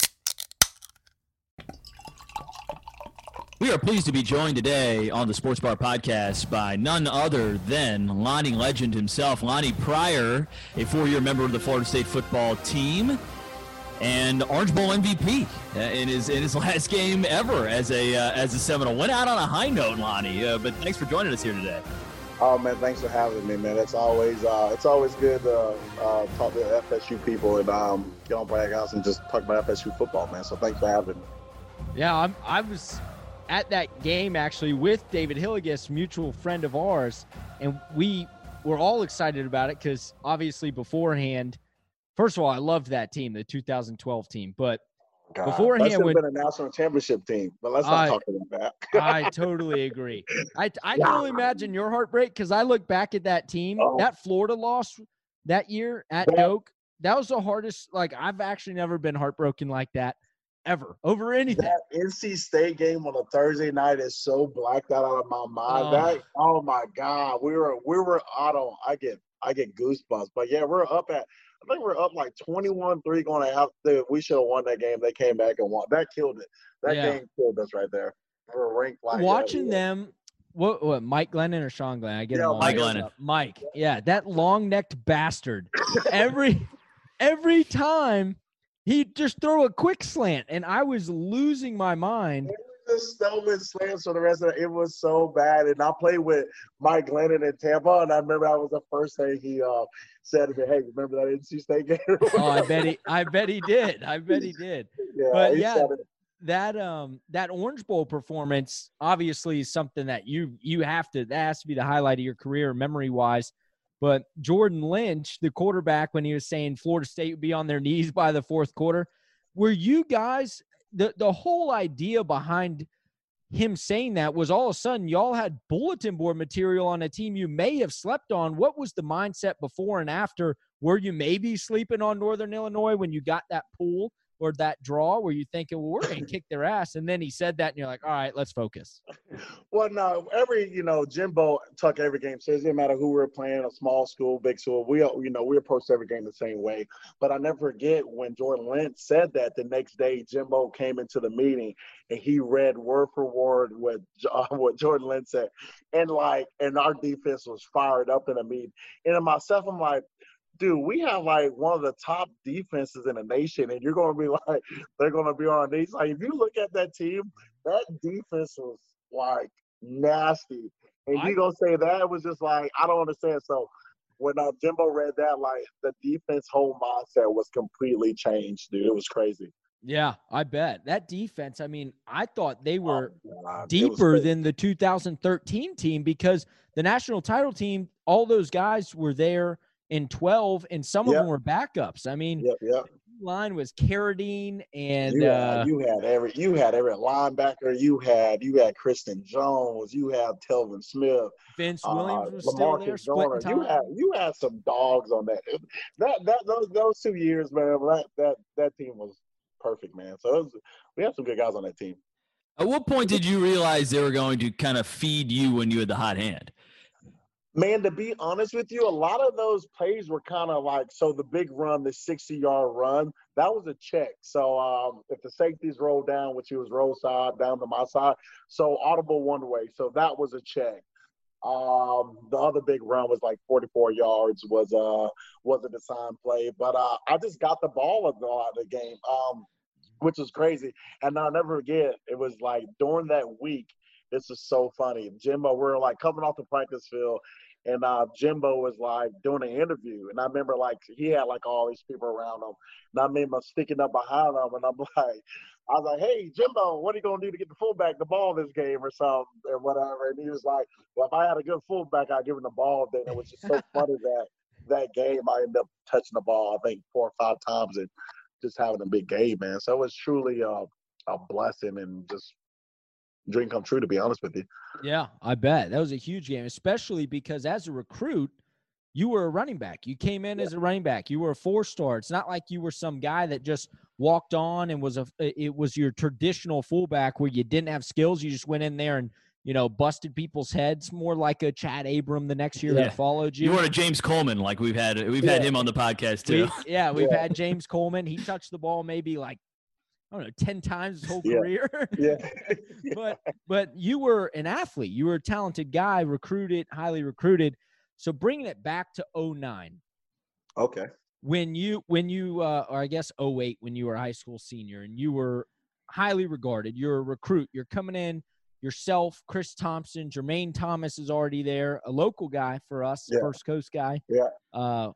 We are pleased to be joined today on the Sports Bar Podcast by none other than Lonnie Legend himself, Lonnie Pryor, a four-year member of the Florida State football team and Orange Bowl M V P uh, in his in his last game ever as a uh, as a Seminole. Went out on a high note, Lonnie. Uh, but thanks for joining us here today. Oh man, thanks for having me, man. It's always uh, it's always good to uh, talk to F S U people and um, get on Bragg House and just talk about F S U football, man. So thanks for having me. Yeah, I'm, I was at that game actually with David Hilligus, mutual friend of ours, and we were all excited about it because obviously beforehand, first of all, I loved that team, the two thousand twelve team, but God, beforehand, that should have when- been a national championship team, but let's not I- talk about that. I totally agree. I, I can only imagine your heartbreak because I look back at that team, Oh. that Florida loss that year at That- Doak. That was the hardest. Like, I've actually never been heartbroken like that ever over anything. That N C State game on a Thursday night is so blacked out of my mind. Oh. That oh my God, we were we were I don't I get I get goosebumps. But yeah, we're up at I think we're up like twenty-one three going to have to. We should have won that game. They came back and won. That killed it. That Yeah. game killed us right there. We're ranked like Watching yeah, them, what, what, Mike Glennon or Sean Glennon? I get Yeah, them all Mike mixed Glennon. up. Mike, yeah, that long-necked bastard. Every every time he'd just throw a quick slant, and I was losing my mind. Just stolen slams for the rest of it. It was so bad. And I played with Mike Glennon in Tampa, and I remember that was the first thing he uh, said to me. Hey, remember that N C State game? Oh, I bet he, I bet he did. I bet he did. yeah, but he yeah, said it. That um that Orange Bowl performance obviously is something that you you have to that has to be the highlight of your career memory wise. But Jordan Lynch, the quarterback, when he was saying Florida State would be on their knees by the fourth quarter, were you guys the the whole idea behind him saying that was all of a sudden y'all had bulletin board material on a team you may have slept on. What was the mindset before and after? Were you maybe sleeping on Northern Illinois when you got that pull or that draw? Were you thinking, well, we're going to kick their ass? And then he said that, and you're like, all right, let's focus. Well, no, every, you know, Jimbo took every game. So it doesn't matter who we we're playing, a small school, big school. We, you know, we approached every game the same way. But I never forget when Jordan Lynch said that the next day, Jimbo came into the meeting and he read word for word what, uh, what Jordan Lynch said. And like, and our defense was fired up in the meeting. And in myself, I'm like, dude, we have like one of the top defenses in the nation, and you're going to be like, they're going to be on our knees. Like, if you look at that team, that defense was like nasty. And I, you going to say that was just like, I don't understand. So when uh, Jimbo read that, like the defense whole mindset was completely changed, dude. It was crazy. Yeah, I bet. That defense, I mean, I thought they were oh, God, deeper than the two thousand thirteen team because the national title team, all those guys were there in twelve, and some yep. of them were backups. I mean, yep, yep. the line was Carradine, and you had, uh, you had every you had every linebacker. You had you had Kristen Jones. You had Telvin Smith. Vince uh, Williams was Lamarcus still there. Splitting time. You had you had some dogs on that. That that those those two years, man. That that that team was perfect, man. So it was, we had some good guys on that team. At what point did you realize they were going to kind of feed you when you had the hot hand? Man, to be honest with you, a lot of those plays were kind of like, so the big run, the sixty-yard run, that was a check. So um, if the safeties rolled down, which he was roll side, down to my side, so audible one way. So that was a check. Um, the other big run was like forty-four yards, was uh was a design play. But uh, I just got the ball a lot of the game, um, which was crazy. And I'll never forget, it was like during that week, this is so funny. Jimbo, we were like coming off the practice field, and uh, Jimbo was like doing an interview. And I remember like he had like all these people around him. And I remember sticking up behind him, and I'm like, I was like, hey, Jimbo, what are you going to do to get the fullback the ball this game or something or whatever? And he was like, well, if I had a good fullback, I'd give him the ball. Then it was just so funny that that game I ended up touching the ball, I think, four or five times and just having a big game, man. So it was truly a, a blessing and just dream come true, to be honest with you. Yeah, I bet. That was a huge game, especially because as a recruit, you were a running back. You came in yeah. as a running back. You were a four-star. It's not like you were some guy that just walked on and was a it was your traditional fullback where you didn't have skills. You just went in there and, you know, busted people's heads, more like a Chad Abram the next year yeah. that followed you. You were a James Coleman, like we've had we've yeah. had him on the podcast too. We, yeah, we've yeah. had James Coleman. He touched the ball maybe like I don't know, ten times his whole yeah. career. yeah. but but you were an athlete. You were a talented guy, recruited, highly recruited. So bringing it back to oh nine. Okay. When you when you uh, or I guess oh eight when you were a high school senior and you were highly regarded. You're a recruit. You're coming in yourself, Chris Thompson, Jermaine Thomas is already there, a local guy for us, yeah. First Coast guy. Yeah. Uh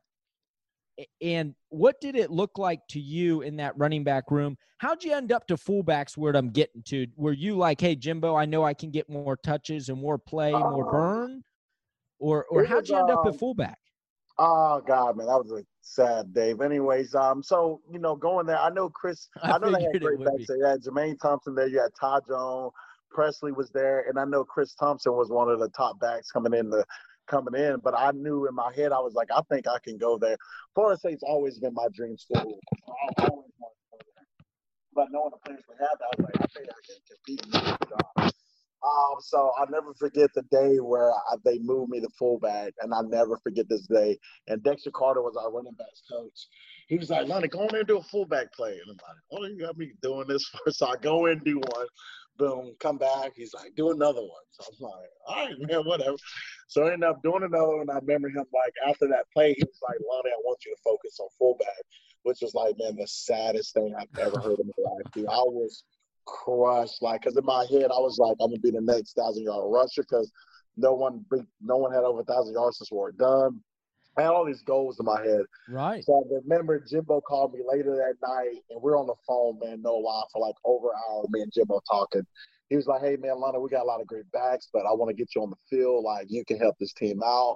And what did it look like to you in that running back room? How'd you end up to fullbacks where I'm getting to? Were you like, hey, Jimbo, I know I can get more touches and more play, uh, more burn? Or or how'd was, you end up um, at fullback? Oh, God, man, that was a sad day. But anyways, um, so, you know, going there, I know Chris, I, I know they had great backs there. You had Jermaine Thompson there. You had Ty Jones. Presley was there. And I know Chris Thompson was one of the top backs coming in the coming in, but I knew in my head, I was like, I think I can go there. Florida State's always been my dream school. I always wanted to go there. But knowing the players we had, I was like, I think I can compete in this job. Um, so I'll never forget the day where I, they moved me to fullback, and I'll never forget this day. And Dexter Carter was our running backs coach. He was like, Lonnie, go in there and do a fullback play. And I'm like, what do you got me doing this for? So I go in and do one. Boom, come back. He's like, do another one. So I'm like, all right, man, whatever. So I ended up doing another one. I remember him, like, after that play, he was like, Lonnie, I want you to focus on fullback, which was like, man, the saddest thing I've ever heard in my life. Dude, I was crushed, like, because in my head, I was like, I'm going to be the next thousand-yard rusher because no one no one had over a thousand yards since we were done. I had all these goals in my head. Right. So I remember Jimbo called me later that night, and we're on the phone, man, no lie, for like over an hour, me and Jimbo talking. He was like, hey, man, Lonnie, we got a lot of great backs, but I want to get you on the field. Like, you can help this team out.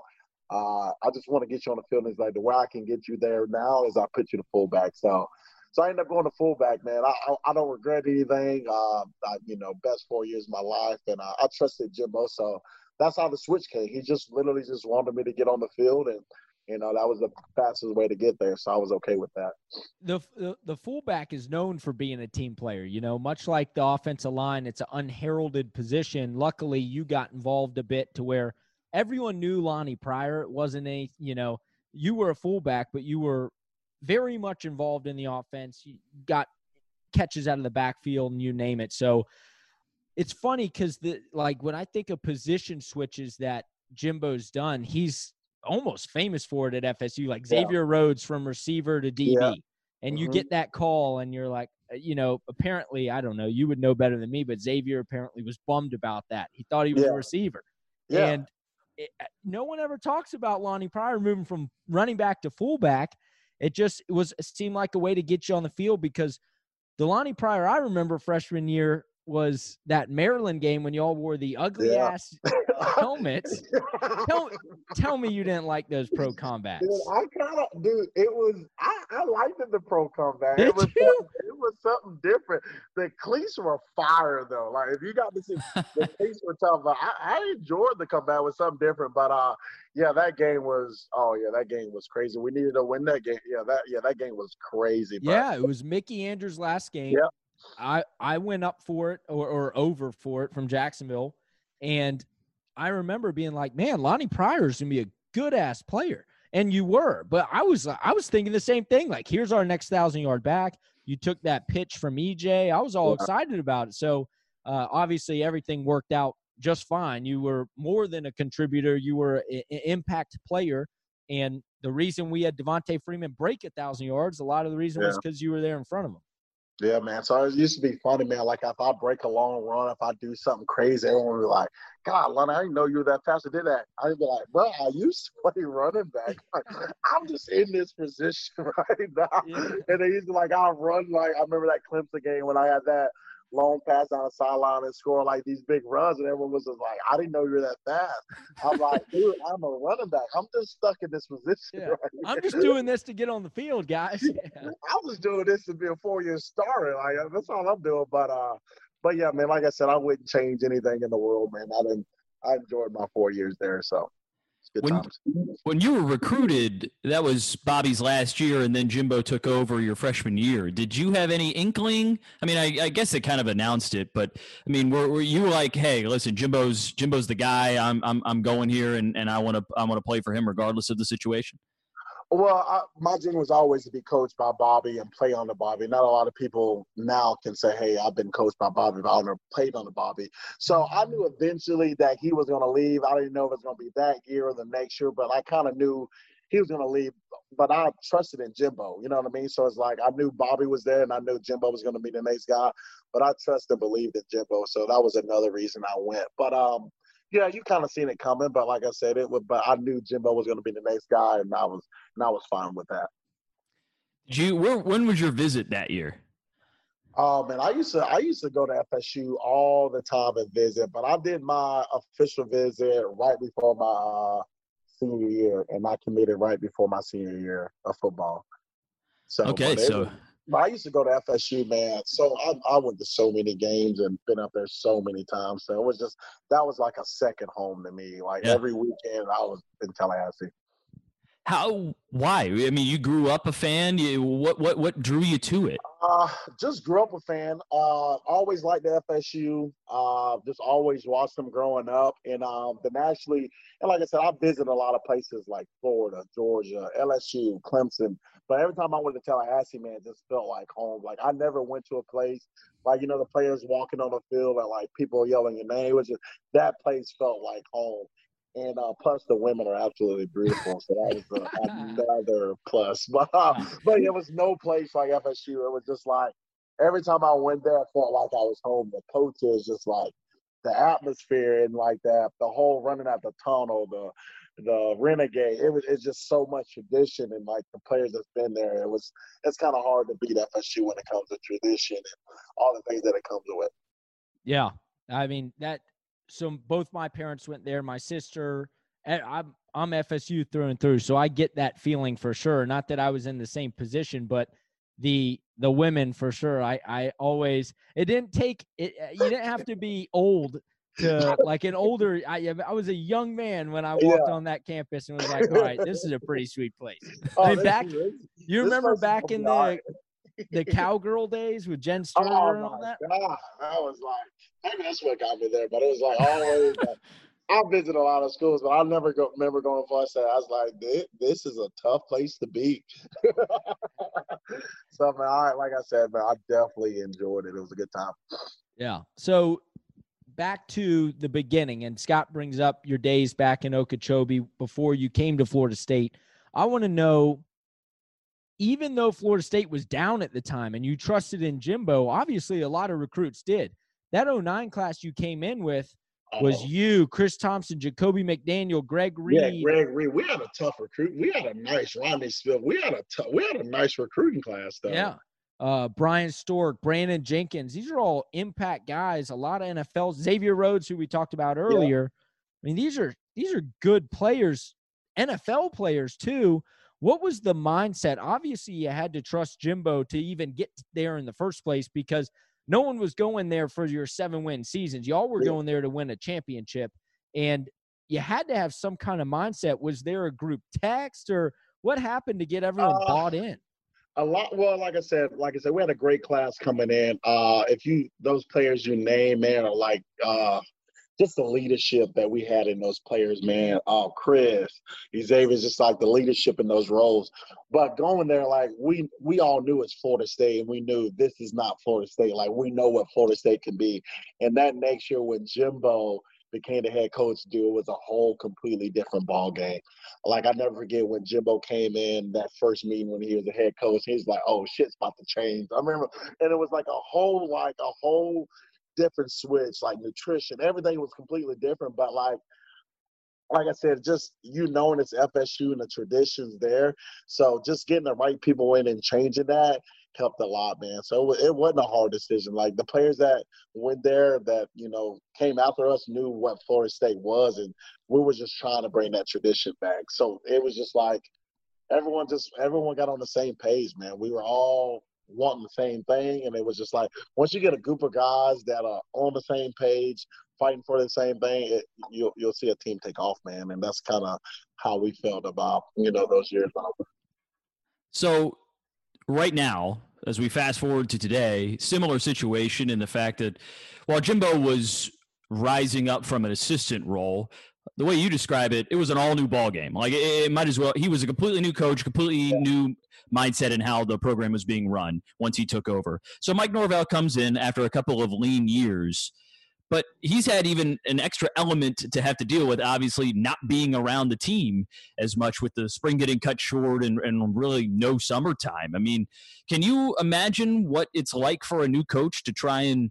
Uh, I just want to get you on the field. And he's like, the way I can get you there now is I put you to fullback. So, so I ended up going to fullback, man. I I, I don't regret anything. Uh, I, you know, best four years of my life, and uh, I trusted Jimbo. So that's how the switch came. He just literally just wanted me to get on the field, and you know that was the fastest way to get there. So I was okay with that. The, the the fullback is known for being a team player. You know, much like the offensive line, it's an unheralded position. Luckily, you got involved a bit to where everyone knew Lonnie Pryor. It wasn't a, you know, you were a fullback, but you were very much involved in the offense. You got catches out of the backfield and you name it. So it's funny because the like when I think of position switches that Jimbo's done, he's almost famous for it at F S U, like Yeah. Xavier Rhodes from receiver to D B. Yeah. And you Mhm. get that call and you're like, you know, apparently, I don't know, you would know better than me, but Xavier apparently was bummed about that. He thought he was Yeah. a receiver. Yeah. And it, no one ever talks about Lonnie Pryor moving from running back to fullback. It just it was it seemed like a way to get you on the field because the Lonnie Pryor I remember freshman year was that Maryland game when y'all wore the ugly Yeah. ass helmets. Tell, tell me you didn't like those pro combats. Dude, I kind of, dude, it was, I, I liked it, the pro combat. Did It was, you? something- it was something different. The cleats were fire, though. Like, if you got to see, the cleats were tough. But I, I enjoyed the combat. It was something different. But, uh, yeah, that game was, oh, yeah, that game was crazy. We needed to win that game. Yeah, that, yeah, that game was crazy. But, Yeah, it was Mickey Andrews' last game. Yep. I, I went up for it or, or over for it from Jacksonville. And I remember being like, man, Lonnie Pryor's going to be a good-ass player. And you were. But I was I was thinking the same thing. Like, here's our next thousand-yard back. You took that pitch from E J. I was all Yeah. excited about it. So, uh, obviously, everything worked out just fine. You were more than a contributor. You were an impact player. And the reason we had Devontae Freeman break a thousand yards, a lot of the reason was Yeah. because you were there in front of him. Yeah, man. So it used to be funny, man. Like, if I break a long run, if I do something crazy, everyone would be like, God, Lonnie, I didn't know you were that fast. I did that. I'd be like, bro, I used to play running back. Like, I'm just in this position right now. Yeah. And they used to, like, I'll run. Like, I remember that Clemson game when I had that long pass down the sideline and score, like, these big runs. And everyone was just like, I didn't know you were that fast. I'm like, dude, I'm a running back. I'm just stuck in this position. Yeah. Right I'm just doing this to get on the field, guys. Yeah. I was doing this to be a four-year starter. Like, that's all I'm doing. But uh, but yeah, man. Like I said, I wouldn't change anything in the world, man. I didn't. I enjoyed my four years there, so it's good When- times. When you were recruited, that was Bobby's last year, and then Jimbo took over your freshman year. Did you have any inkling? I mean, I, I guess they kind of announced it, but I mean, were, were you like, "Hey, listen, Jimbo's Jimbo's the guy. I'm I'm I'm going here, and, and I want to I want to play for him regardless of the situation." Well, I, my dream was always to be coached by Bobby and play under Bobby. Not a lot of people now can say, hey, I've been coached by Bobby, but I've never played under Bobby. So I knew eventually that he was going to leave. I didn't know if it was going to be that year or the next year, but I kind of knew he was going to leave. But I trusted in Jimbo, you know what I mean? So it's like I knew Bobby was there and I knew Jimbo was going to be the next guy, but I trusted and believed in Jimbo. So that was another reason I went. But, um, yeah, you kind of seen it coming, but like I said, it was. But I knew Jimbo was going to be the next guy, and I was, and I was fine with that. Did you where, when was your visit that year? Oh man, I used to, I used to go to F S U all the time and visit, but I did my official visit right before my uh, senior year, and I committed right before my senior year of football. So Okay, but it so was- but I used to go to F S U, man. So I, I went to so many games and been up there so many times. So it was just that was like a second home to me. Like Yeah. every weekend, I was in Tallahassee. how why? I mean, you grew up a fan. You, what what what drew you to it? Uh, just grew up a fan. Uh, always liked the F S U. Uh, just always watched them growing up. And um, then actually, and like I said, I visited a lot of places like Florida, Georgia, L S U, Clemson. But every time I went to Tallahassee, man, it just felt like home. Like I never went to a place like, you know, the players walking on the field and like people yelling your name. It was just that place felt like home. And uh, plus, the women are absolutely beautiful, so that was uh, another plus. But uh, but it was no place like F S U. It was just like every time I went there, I felt like I was home. The coaches, just like the atmosphere and like that, the whole running out the tunnel, the the renegade. It was it's just so much tradition and like the players that's been there. It was it's kind of hard to beat F S U when it comes to tradition and all the things that it comes with. Yeah. I mean, that – so both my parents went there. My sister – and I'm I'm F S U through and through, so I get that feeling for sure. Not that I was in the same position, but the the women for sure. I I always it didn't take it. You didn't have to be old to like an older. I I was a young man when I walked Yeah. on that campus and was like, all right, this is a pretty sweet place. Oh, I mean, this- back this- you this remember place is back gonna in be all the right. the cowgirl days with Jen Sturger Oh and all my that. God, that was like maybe that's what got me there, but it was like always. Like, I visited a lot of schools, but I never go, remember going for I said I was like, this, this is a tough place to be. So man, I, like I said, man, I definitely enjoyed it. It was a good time. Yeah. So back to the beginning, and Scott brings up your days back in Okeechobee before you came to Florida State. I want to know, even though Florida State was down at the time and you trusted in Jimbo, obviously a lot of recruits did. That oh nine class you came in with was Uh-oh. you, Chris Thompson, Jacoby McDaniel, Greg Reed. Yeah, Greg Reed. We had a tough recruit. We had a nice Rodney Smith. We had a t- we had a nice recruiting class though. Yeah. Uh, Brian Stork, Brandon Jenkins. These are all impact guys. A lot of N F Ls. Xavier Rhodes, who we talked about earlier. I mean, these are these are good players, N F L players too. What was the mindset? Obviously, you had to trust Jimbo to even get there in the first place because no one was going there for your seven-win seasons. Y'all were Yeah. going there to win a championship, and you had to have some kind of mindset. Was there a group text, or what happened to get everyone Uh, bought in? A lot. Well, like I said, like I said, we had a great class coming in. Uh, if you those players you name, man, are like uh, just the leadership that we had in those players, man. Uh, Chris, Xavier's just like the leadership in those roles. But going there, like we we all knew it's Florida State, and we knew this is not Florida State. Like we know what Florida State can be, and that next year when Jimbo became the head coach, dude, it was a whole completely different ball game. Like I never forget when Jimbo came in that first meeting when he was the head coach. He was like, "Oh, shit's about to change." I remember, and it was like a whole, like a whole different switch, like nutrition, everything was completely different. But like, like I said, just you knowing it's F S U and the traditions there, so just getting the right people in and changing that helped a lot, man. So it wasn't a hard decision. Like the players that went there that, you know, came after us knew what Florida State was, and we were just trying to bring that tradition back. So it was just like everyone just everyone got on the same page, man. We were all wanting the same thing, and it was just like once you get a group of guys that are on the same page, fighting for the same thing, it, you'll you'll see a team take off, man. And that's kind of how we felt about, you know, those years. So right now, as we fast forward to today, similar situation in the fact that while Jimbo was rising up from an assistant role, the way you describe it, it was an all new ball game. Like it, it might as well, he was a completely new coach, completely Yeah. new mindset in how the program was being run once he took over. So Mike Norvell comes in after a couple of lean years, but he's had even an extra element to have to deal with, obviously not being around the team as much with the spring getting cut short and, and really no summertime. I mean, can you imagine what it's like for a new coach to try and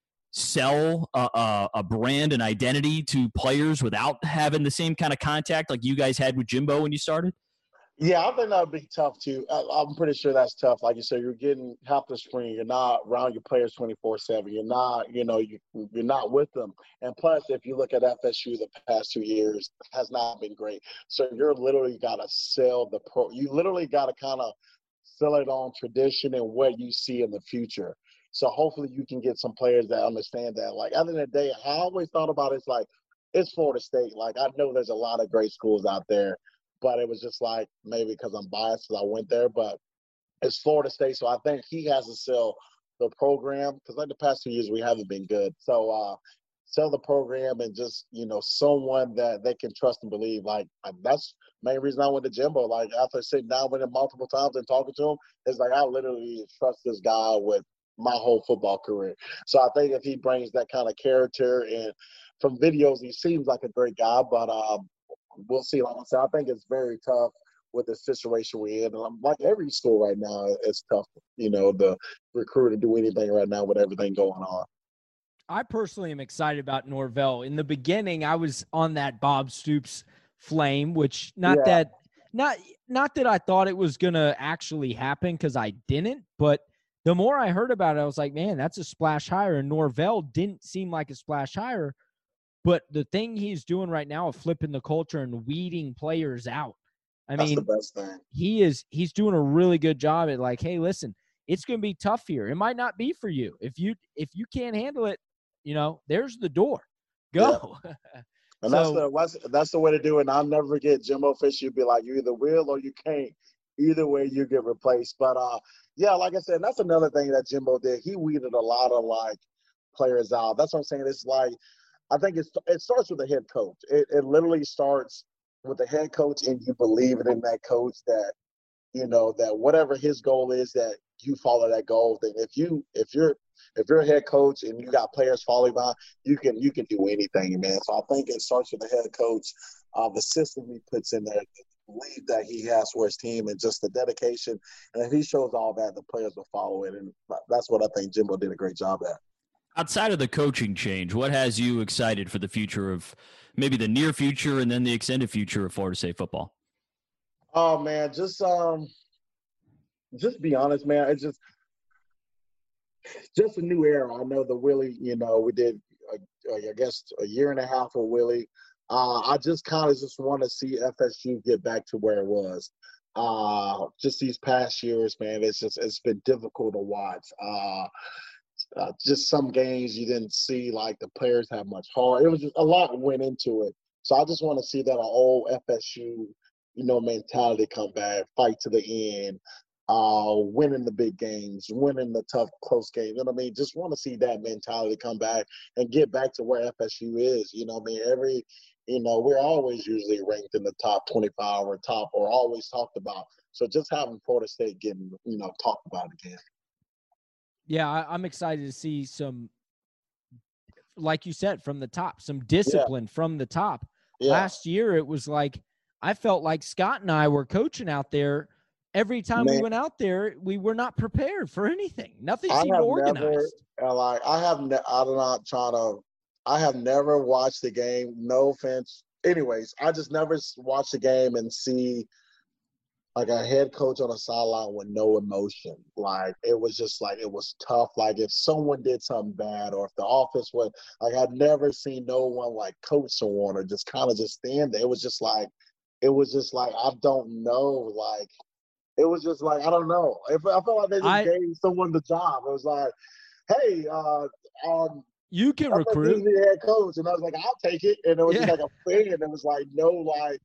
sell a, a, a brand and identity to players without having the same kind of contact like you guys had with Jimbo when you started? Yeah, I think that would be tough too. I, I'm pretty sure that's tough. Like you said, you're getting half the spring. You're not around your players twenty-four seven. You're not, you know, you, you're not with them. And plus, if you look at F S U the past two years, has not been great. So you're literally got to sell the pro. You literally got to kind of sell it on tradition and what you see in the future. So hopefully you can get some players that understand that. Like, at the end of the day, I always thought about it, it's like, it's Florida State. Like, I know there's a lot of great schools out there, but it was just like, maybe because I'm biased because I went there, but it's Florida State. So I think he has to sell the program because like the past two years we haven't been good. So uh, sell the program and just, you know, someone that they can trust and believe. Like, that's the main reason I went to Jimbo. Like, after sitting down with him multiple times and talking to him, it's like I literally trust this guy with my whole football career. So I think if he brings that kind of character, and from videos, he seems like a great guy, but um, we'll see. Like I said, I think it's very tough with the situation we're in. And I'm, like every school right now, it's tough, you know, the recruit to do anything right now with everything going on. I personally am excited about Norvell. In the beginning, I was on that Bob Stoops flame, which not Yeah. that not not that I thought it was gonna actually happen because I didn't, but the more I heard about it, I was like, man, that's a splash hire. And Norvell didn't seem like a splash hire. But the thing he's doing right now of flipping the culture and weeding players out, I That's mean, the best thing. he is he's doing a really good job at like, hey, listen, it's going to be tough here. It might not be for you. If you if you can't handle it, you know, there's the door. Go. Yeah. And So- that's the that's, that's the way to do it. And I'll never forget Jimbo Fisher. You'd be like, you either will or you can't. Either way, you get replaced. But uh, yeah, like I said, that's another thing that Jimbo did. He weeded a lot of like players out. That's what I'm saying. It's like I think it's it starts with the head coach. It it literally starts with the head coach, and you believe in that coach that you know that whatever his goal is, that you follow that goal. Then if you if you're if you're a head coach and you got players following by, you can you can do anything, man. So I think it starts with the head coach, uh, the system he puts in there, the belief that he has for his team, and just the dedication. And if he shows all that, the players will follow it. And that's what I think Jimbo did a great job at. Outside of the coaching change, what has you excited for the future of maybe the near future and then the extended future of Florida State football? Oh man, just um, just be honest, man. It's just just a new era. I know the Willie. You know, we did, uh, I guess, a year and a half with Willie. Uh, I just kind of just want to see F S U get back to where it was. Uh, just these past years, man, it's just it's been difficult to watch. Uh, uh, just some games you didn't see like the players have much heart. It was just a lot went into it. So I just want to see that an old F S U, you know, mentality come back, fight to the end, uh, winning the big games, winning the tough, close games. You know what I mean? Just want to see that mentality come back and get back to where F S U is. You know what I mean? Every, you know, we're always usually ranked in the top twenty-five or top or always talked about. So just having Florida State getting, you know, talked about again. Yeah, I, I'm excited to see some, like you said, from the top, some discipline yeah. from the top. Yeah. Last year, it was like, I felt like Scott and I were coaching out there. Every time Man. we went out there, we were not prepared for anything. Nothing seemed organized. Never, like I have, ne- I'm not trying to. I have never watched the game. No offense. Anyways, I just never watched the game and see like a head coach on a sideline with no emotion. Like it was just like it was tough. Like if someone did something bad, or if the offense went, like I'd never seen no one like coach someone or just kind of just stand there. It was just like, it was just like I don't know. Like it was just like I don't know. If I felt like they just I, gave someone the job. It was like, hey, uh, um. You can I'm recruit. The head coach, and I was like, I'll take it. And it was yeah. just like a thing, and it was like no, like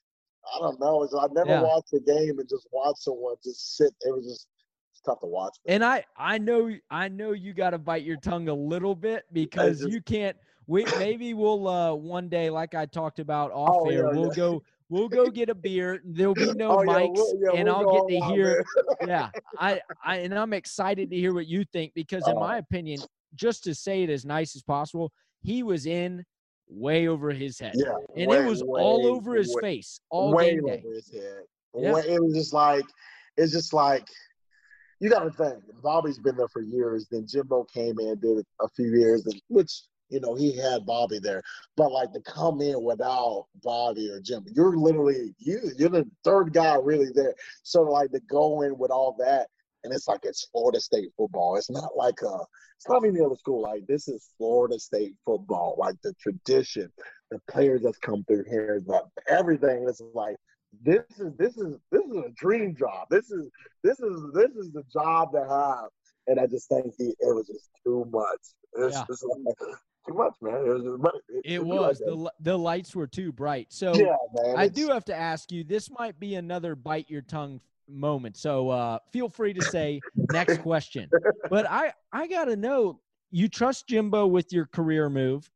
I don't know. It's, I never yeah. watched a game and just watched someone just sit. It was just it's tough to watch. Man. And I, I know, I know you got to bite your tongue a little bit because just, you can't. We maybe we'll uh, one day, like I talked about off oh, air, yeah, we'll yeah. go. We'll go get a beer. There'll be no oh, mics, yeah, we'll, yeah, and we'll I'll get to hear. yeah, I, I, and I'm excited to hear what you think because, in uh, my opinion, just to say it as nice as possible, he was in way over his head. Yeah, and way, it was way, all over his way, face all way game day. Over his head. Yeah. Way, it was just like, it's just like, you got to think. Bobby's been there for years. Then Jimbo came in, did it a few years, and which. You know, he had Bobby there. But, like, to come in without Bobby or Jim, you're literally you, – you're the third guy really there. So, like, to go in with all that, and it's like it's Florida State football. It's not like a – it's not any other school. Like, this is Florida State football. Like, the tradition, the players that's come through here, the, everything is like, this is this is this is a dream job. This is this is this is the job to have. And I just think he, it was just too much. It's, yeah. it's like, too much, man. It was. Just, it, it was. Like the the lights were too bright. So yeah, man, I do have to ask you. This might be another bite your tongue moment. So uh, feel free to say next question. But I I gotta know. You trust Jimbo with your career move.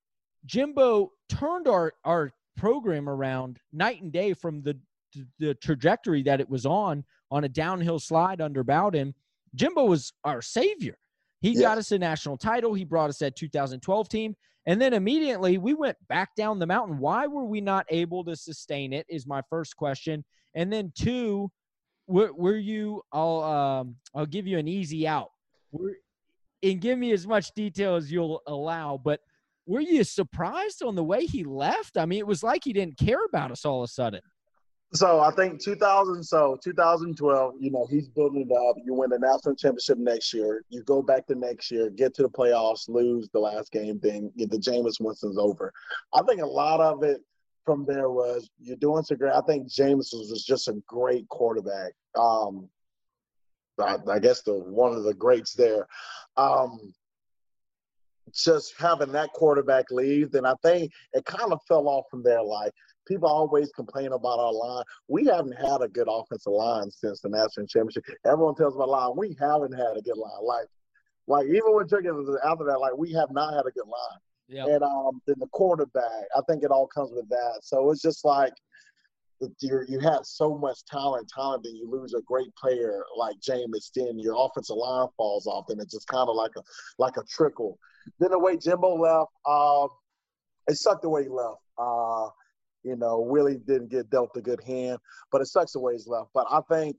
Jimbo turned our our program around night and day from the the trajectory that it was on on a downhill slide under Bowden. Jimbo was our savior. He yes. got us a national title. He brought us that two thousand twelve team. And then immediately we went back down the mountain. Why were we not able to sustain it is my first question. And then two, were, were you, I'll, um, I'll give you an easy out. Were, and give me as much detail as you'll allow, but were you surprised on the way he left? I mean, it was like he didn't care about us all of a sudden. So I think two thousand, so two thousand twelve, you know, he's building it up. You win the national championship next year. You go back the next year, get to the playoffs, lose the last game, then the Jameis Winston's over. I think a lot of it from there was you're doing so great. I think Jameis was, was just a great quarterback. Um, I, I guess the one of the greats there. Um, just having that quarterback leave, then I think it kind of fell off from there. Like, people always complain about our line. We haven't had a good offensive line since the national championship. Everyone tells my line, we haven't had a good line. Like, like even when Trickett was after that, like, we have not had a good line. Yep. And um, then the quarterback, I think it all comes with that. So it's just like you you have so much talent, talent, then you lose a great player like Jameis, then your offensive line falls off, and it's just kind of like a like a trickle. Then the way Jimbo left, um, it sucked the way he left. Uh, you know, Willie didn't get dealt a good hand, but it sucks the way he's left. But I think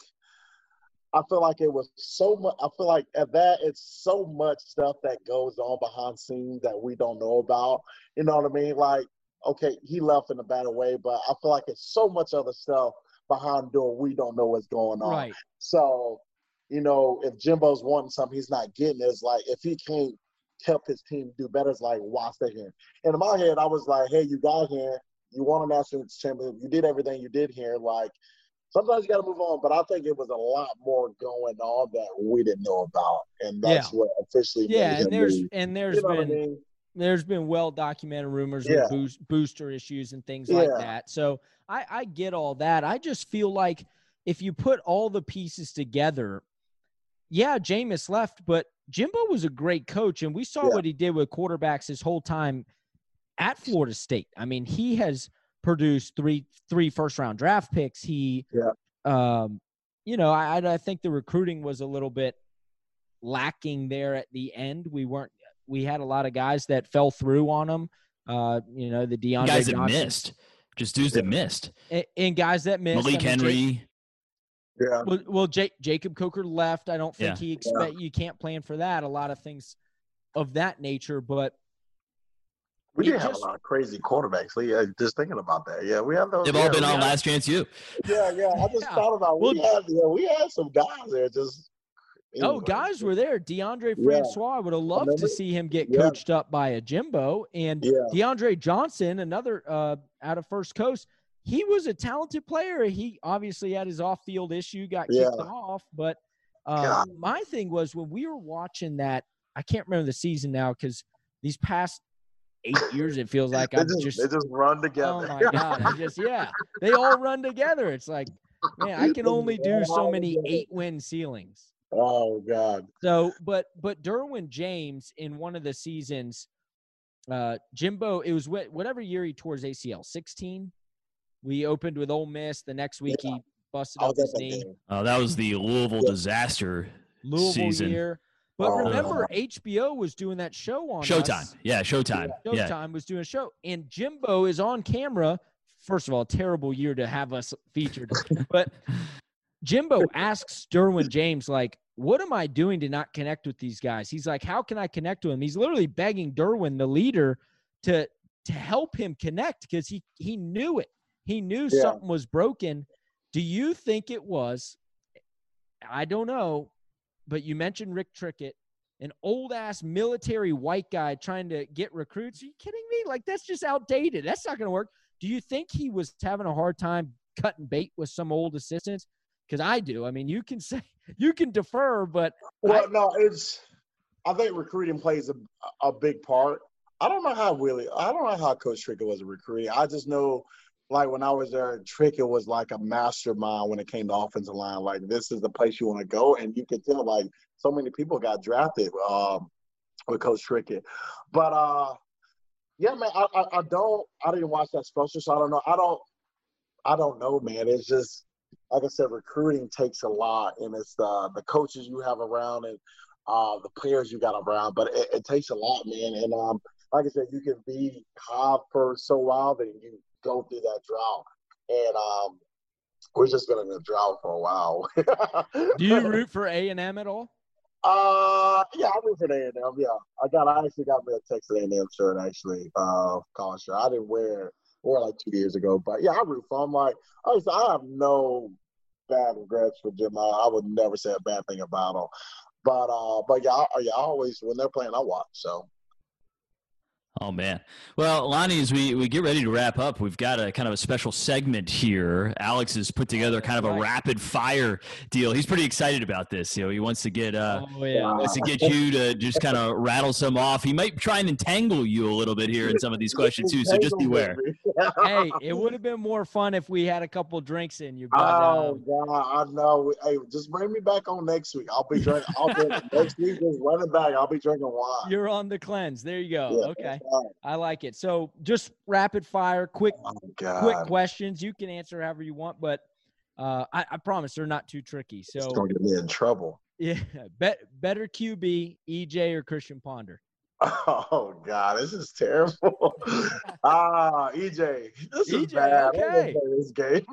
I feel like it was so much. I feel like at that, it's so much stuff that goes on behind scenes that we don't know about. You know what I mean? Like, okay, he left in a bad way, but I feel like it's so much other stuff behind the door we don't know what's going on. Right. So, you know, if Jimbo's wanting something he's not getting, it's like if he can't help his team do better, it's like, why stay here? And in my head, I was like, hey, you got here. You won a national championship. You did everything you did here. Like, sometimes you got to move on. But I think it was a lot more going on that we didn't know about, and that's Yeah. what officially Yeah, made him and there's leave. and there's You know what I been mean? there's been well documented rumors Yeah. with boost, booster issues and things like Yeah. that. So I, I get all that. I just feel like if you put all the pieces together, yeah, Jameis left, but Jimbo was a great coach, and we saw Yeah. what he did with quarterbacks his whole time at Florida State. I mean, he has produced three three first round draft picks. He, Yeah. um, you know, I I think the recruiting was a little bit lacking there at the end. We weren't. We had a lot of guys that fell through on him. Uh, you know, the DeAndre Guys that Johnson, missed. Just dudes that missed. and, and guys that missed. Malik I mean, Jake- Henry. Yeah. well, well Jake, Jacob Coker left. I don't think Yeah. he expect you can't plan for that. A lot of things of that nature, but We it did have just- a lot of crazy quarterbacks. So, yeah, just thinking about that. Yeah, we have those. They've yeah, all been we on have- Last Chance U. Yeah, yeah. I just Yeah. thought about we Well- had yeah, we had some guys there just oh, anyway. guys were there. DeAndre Yeah. Francois, I would have loved to Remember? see him get Yeah. coached up by a Jimbo. And Yeah. DeAndre Johnson, another uh, out of First Coast, he was a talented player. He obviously had his off-field issue, got Yeah. kicked off. But uh, God. my thing was when we were watching that, I can't remember the season now because these past eight years, it feels like They I'm just, just, they just run oh together. my God, I just, yeah, they all run together. It's like, man, I can only do so many eight-win ceilings. Oh God. So, but but Derwin James in one of the seasons, uh, Jimbo, it was wh- whatever year he tore his A C L, sixteen. We opened with Ole Miss. The next week he busted I up was his at that knee. game. Oh, that was the Louisville Yeah. disaster Louisville season. year. But Oh, remember, wow. H B O was doing that show on Showtime. us. Yeah, Showtime. Yeah. Showtime was doing a show, and Jimbo is on camera. First of all, terrible year to have us featured, but Jimbo asks Derwin James, like, what am I doing to not connect with these guys? He's like, how can I connect with him? He's literally begging Derwin, the leader, to to help him connect because he he knew it. He knew Yeah. something was broken. Do you think it was? I don't know, but you mentioned Rick Trickett, an old ass military white guy trying to get recruits. Are you kidding me? Like, that's just outdated. That's not going to work. Do you think he was having a hard time cutting bait with some old assistants? Because I do. I mean, you can say you can defer, but Well, I- no, it's. I think recruiting plays a a big part. I don't know how really. I don't know how Coach Trickett was a recruiter. I just know, like when I was there, Trickett was like a mastermind when it came to offensive line. Like, this is the place you want to go, and you could tell like so many people got drafted um, with Coach Trickett. But uh, yeah, man, I, I I don't. I didn't watch that special, so I don't know. I don't. I don't know, man. It's just like I said, recruiting takes a lot, and it's the the coaches you have around and uh, the players you got around. But it, it takes a lot, man. And um, like I said, you can be high for so while, then you go through that drought. And um, we're just been in a drought for a while. do you root for A and M at all? Uh, yeah, I root for the A and M. Yeah, I got. I actually got me a Texas A and M shirt. Actually, uh, college shirt. I didn't wear or like two years ago. But yeah, I root for him. Like, honestly, I have no bad regrets for Jim. I, I would never say a bad thing about him. But uh, but yeah, I, yeah, I always when they're playing, I watch. So. Oh, man. Well, Lonnie, as we, we get ready to wrap up, we've got a kind of a special segment here. Alex has put together kind of a rapid fire deal. He's pretty excited about this. You know, he wants to get uh, oh, yeah. wants to get you to just kind of rattle some off. He might try and entangle you a little bit here in some of these questions too. So just beware. Hey, it would have been more fun if we had a couple drinks in you. But, oh um, God, I know. Hey, just bring me back on next week. I'll be drinking. I'll be next week. Just run it back. I'll be drinking wine. You're on the cleanse. There you go. Yeah, okay. I like it. So just rapid fire, quick, oh, quick questions. You can answer however you want, but uh, I, I promise they're not too tricky. So it's gonna get me in trouble. Yeah, bet better Q B, E J or Christian Ponder. Oh God, this is terrible. Ah, E J, this E J, is bad. okay. I'm gonna play this game.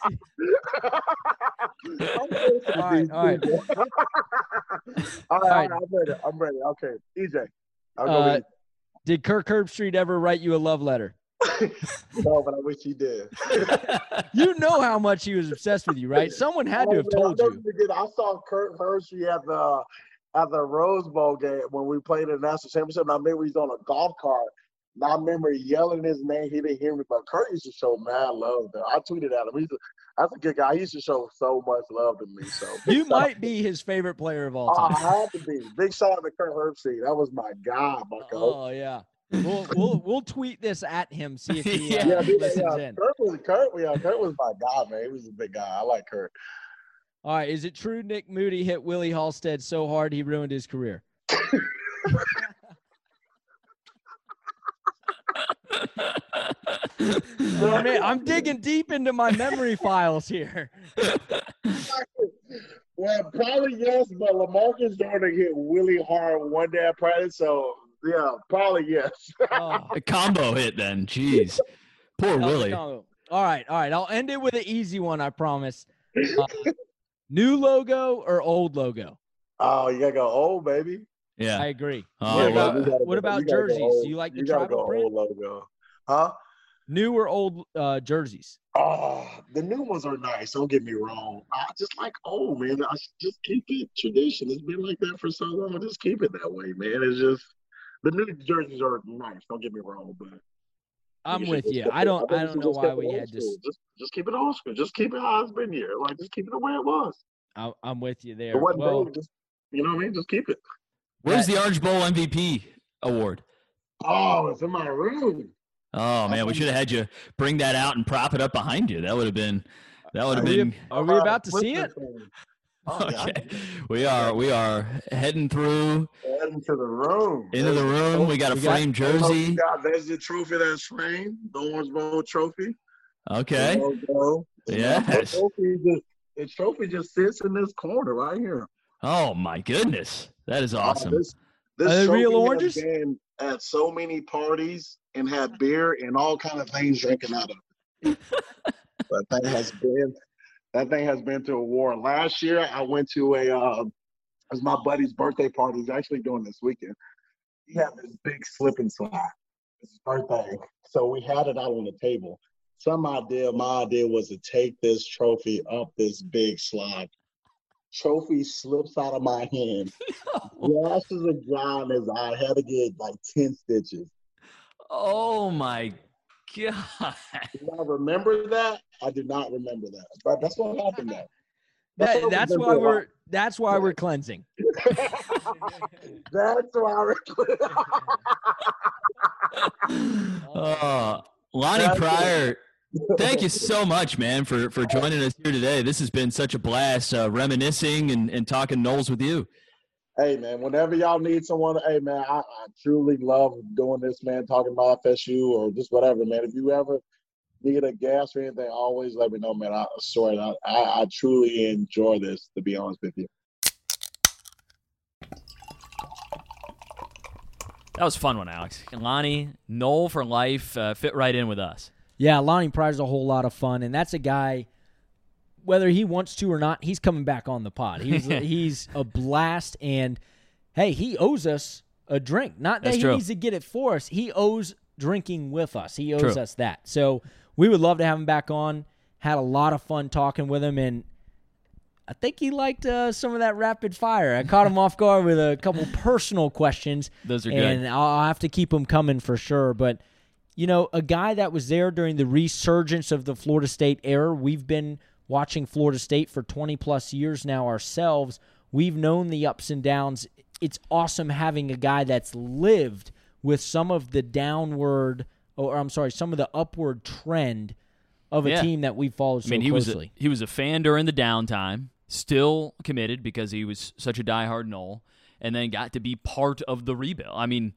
all right, all right. all right, I'm ready. I'm ready. Okay, E J. I'll go Uh, with did Kirk Herbstreit ever write you a love letter? No, but I wish he did. You know how much he was obsessed with you, right? Someone had to have told you. I saw Kirk Herbstreit at the at the Rose Bowl game when we played in the national championship. And I remember he's on a golf cart. And I remember yelling his name. He didn't hear me, but Kirk used to show mad love. Though. I tweeted at him. He's a, that's a good guy. He used to show so much love to me. So you might be his favorite player of all time. Oh, I had to be. Big shout out to Kirk Herbstreit. That was my guy, Bucko. Oh yeah. We'll we'll we'll tweet this at him. See if he uh, yeah, listens yeah. in. Kirk was Kirk. Yeah, Kirk was my guy, man. He was a big guy. I like Kirk. All right. Is it true Nick Moody hit Willie Halstead so hard he ruined his career? I mean, I'm digging deep into my memory files here. Well, probably yes, but LaMarcus Jordan hit Willie hard one day at practice, so yeah, probably yes. Oh. A combo hit then. Jeez. Poor Willie. All right, all right. I'll end it with an easy one, I promise. Uh, new logo or old logo? Oh, you gotta go old, baby. Yeah, I agree. Oh, what well, about, gotta, what about go jerseys? old. Do you like the you gotta tribal go print? old logo. Huh? New or old uh, jerseys? Oh, the new ones are nice. Don't get me wrong. I just like old, man. I just keep it tradition. It's been like that for so long. Just keep it that way, man. It's just the new jerseys are nice. Don't get me wrong, but I'm you with you. It, I don't. I, I don't know why we had school. this. Just, just keep it old school. Just keep it how it's been here. Like, just keep it the way it was. I, I'm with you there. It wasn't Well, big, just, you know what I mean? Just keep it. Where's the Orange Bowl M V P award? Oh, it's in my room. Oh man, we should have had you bring that out and prop it up behind you. That would have been. That would have are we, been. are we about to see it? Oh, yeah. Okay, we are. We are heading through Heading to the room. into the room. We got a We got- framed Oh, jersey. you got- there's the trophy that's framed. The Orange Bowl trophy. Okay. The logo. Yes. The trophy just, the trophy just sits in this corner right here. Oh my goodness, that is awesome. Uh, this this Are they trophy real has oranges? been at so many parties and had beer and all kind of things drinking out of it. That thing has been that thing has been to a war. Last year I went to a uh, it was my buddy's birthday party. He's actually doing this weekend. He had this big slip and slide. It's his birthday. So we had it out on the table. Some idea, my idea was to take this trophy up this big slide. Trophy slips out of my hand. Glasses are dry in his eye. I had to get like ten stitches. Oh my god. Do I remember that? I do not remember that. But that's what happened there. That, what that's we've been why through. we're. That's why we're cleansing. That's why we're Oh, Lonnie That's Pryor, thank you so much, man, for, for joining us here today. This has been such a blast, uh, reminiscing and, and talking Knowles with you. Hey, man, whenever y'all need someone, hey, man, I, I truly love doing this, man, talking about F S U or just whatever, man. If you ever need a gas or anything, always let me know, man. I swear, I, I, I truly enjoy this, to be honest with you. That was a fun one, Alex. Lonnie, Knoll for life, uh, fit right in with us. Yeah, Lonnie Pryor's a whole lot of fun, and that's a guy. Whether he wants to or not, he's coming back on the pod. He's he's a blast, and hey, he owes us a drink. Not that That's he true. needs to get it for us. He owes drinking with us. He owes True. us that. So we would love to have him back on. Had a lot of fun talking with him, and I think he liked uh, some of that rapid fire. I caught him off guard with a couple personal questions. Those are and good. I'll I'll have to keep them coming for sure. But, you know, a guy that was there during the resurgence of the Florida State era. We've been watching Florida State for twenty-plus years now ourselves. We've known the ups and downs. It's awesome having a guy that's lived with some of the downward, or I'm sorry, some of the upward trend of a Yeah. team that we followed so I mean, he closely. was a, he was a fan during the downtime, still committed because he was such a diehard Nole, and then got to be part of the rebuild. I mean,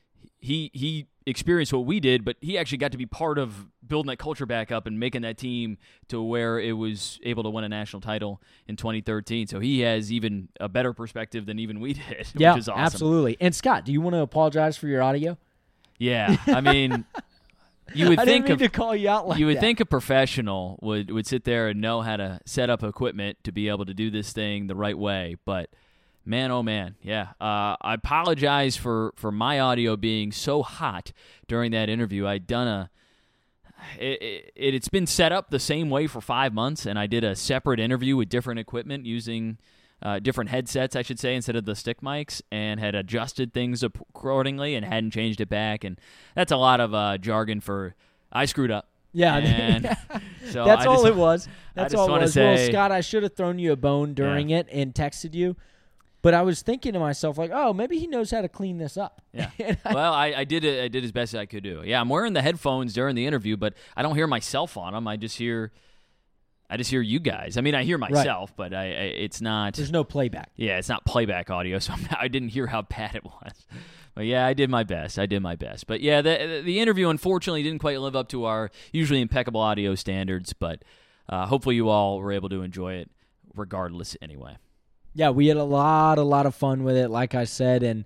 he he experienced what we did, but he actually got to be part of building that culture back up and making that team to where it was able to win a national title in twenty thirteen. So he has even a better perspective than even we did, yeah, which is awesome. absolutely. And Scott, do you want to apologize for your audio? Yeah, I mean, you would I think didn't mean of to call you out like you would that. think a professional would, would sit there and know how to set up equipment to be able to do this thing the right way. But man, oh man, yeah. Uh, I apologize for, for my audio being so hot during that interview. I'd done a it, it, it's been set up the same way for five months, and I did a separate interview with different equipment using uh, different headsets, I should say, instead of the stick mics, and had adjusted things accordingly and hadn't changed it back. And that's a lot of uh, jargon for I screwed up. Yeah, And so that's I all just- it was. That's I just all it wanna was. Well, say- Scott, I should have thrown you a bone during it and texted you, but I was thinking to myself, like, oh, maybe he knows how to clean this up. Yeah. And I- Well, I, I did it. I did as best as I could do. Yeah, I'm wearing the headphones during the interview, but I don't hear myself on them. I just hear, I just hear you guys. I mean, I hear myself, but I, I it's not. There's no playback. Yeah, it's not playback audio, so I'm not, I didn't hear how bad it was. But yeah, I did my best. I did my best. But yeah, the the interview unfortunately didn't quite live up to our usually impeccable audio standards. But uh, hopefully you all were able to enjoy it, regardless. Anyway. Yeah, we had a lot, a lot of fun with it, like I said, and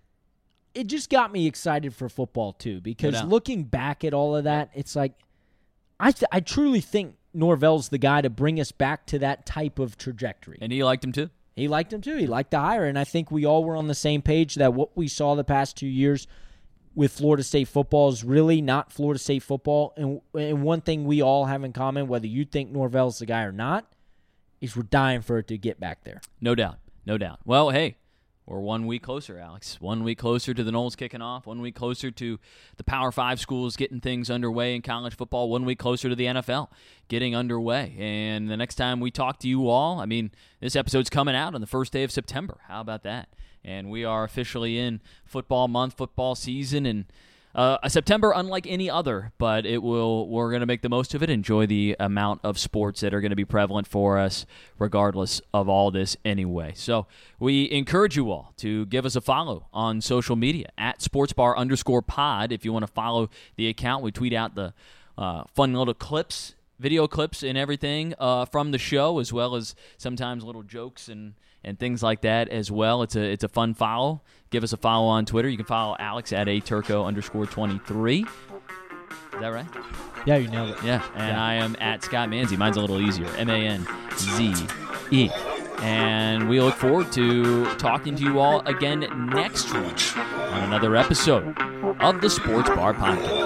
it just got me excited for football too. Because doubt. looking back at all of that, it's like I, th- I truly think Norvell's the guy to bring us back to that type of trajectory. And he liked him too. He liked him too. He liked the hire, and I think we all were on the same page that what we saw the past two years with Florida State football is really not Florida State football. And, and one thing we all have in common, whether you think Norvell's the guy or not, is we're dying for it to get back there. No doubt. No doubt. Well, hey, we're one week closer, Alex. One week closer to the Noles kicking off. One week closer to the Power Five schools getting things underway in college football. One week closer to the N F L getting underway. And the next time we talk to you all, I mean, this episode's coming out on the first day of September. How about that? And we are officially in football month, football season, and Uh, a September unlike any other, but it will. We're going to make the most of it, enjoy the amount of sports that are going to be prevalent for us, regardless of all this anyway. So we encourage you all to give us a follow on social media, at sportsbar underscore pod. If you want to follow the account, we tweet out the uh, fun little clips, video clips and everything uh, from the show, as well as sometimes little jokes and and things like that as well. It's a it's a fun follow. Give us a follow on Twitter. You can follow Alex at a turco underscore twenty-three. Is that right? Yeah, you nailed it. Yeah. And Yeah. I am at Scott Manzi. Mine's a little easier. M A N Z E. And we look forward to talking to you all again next week on another episode of the Sports Bar Podcast.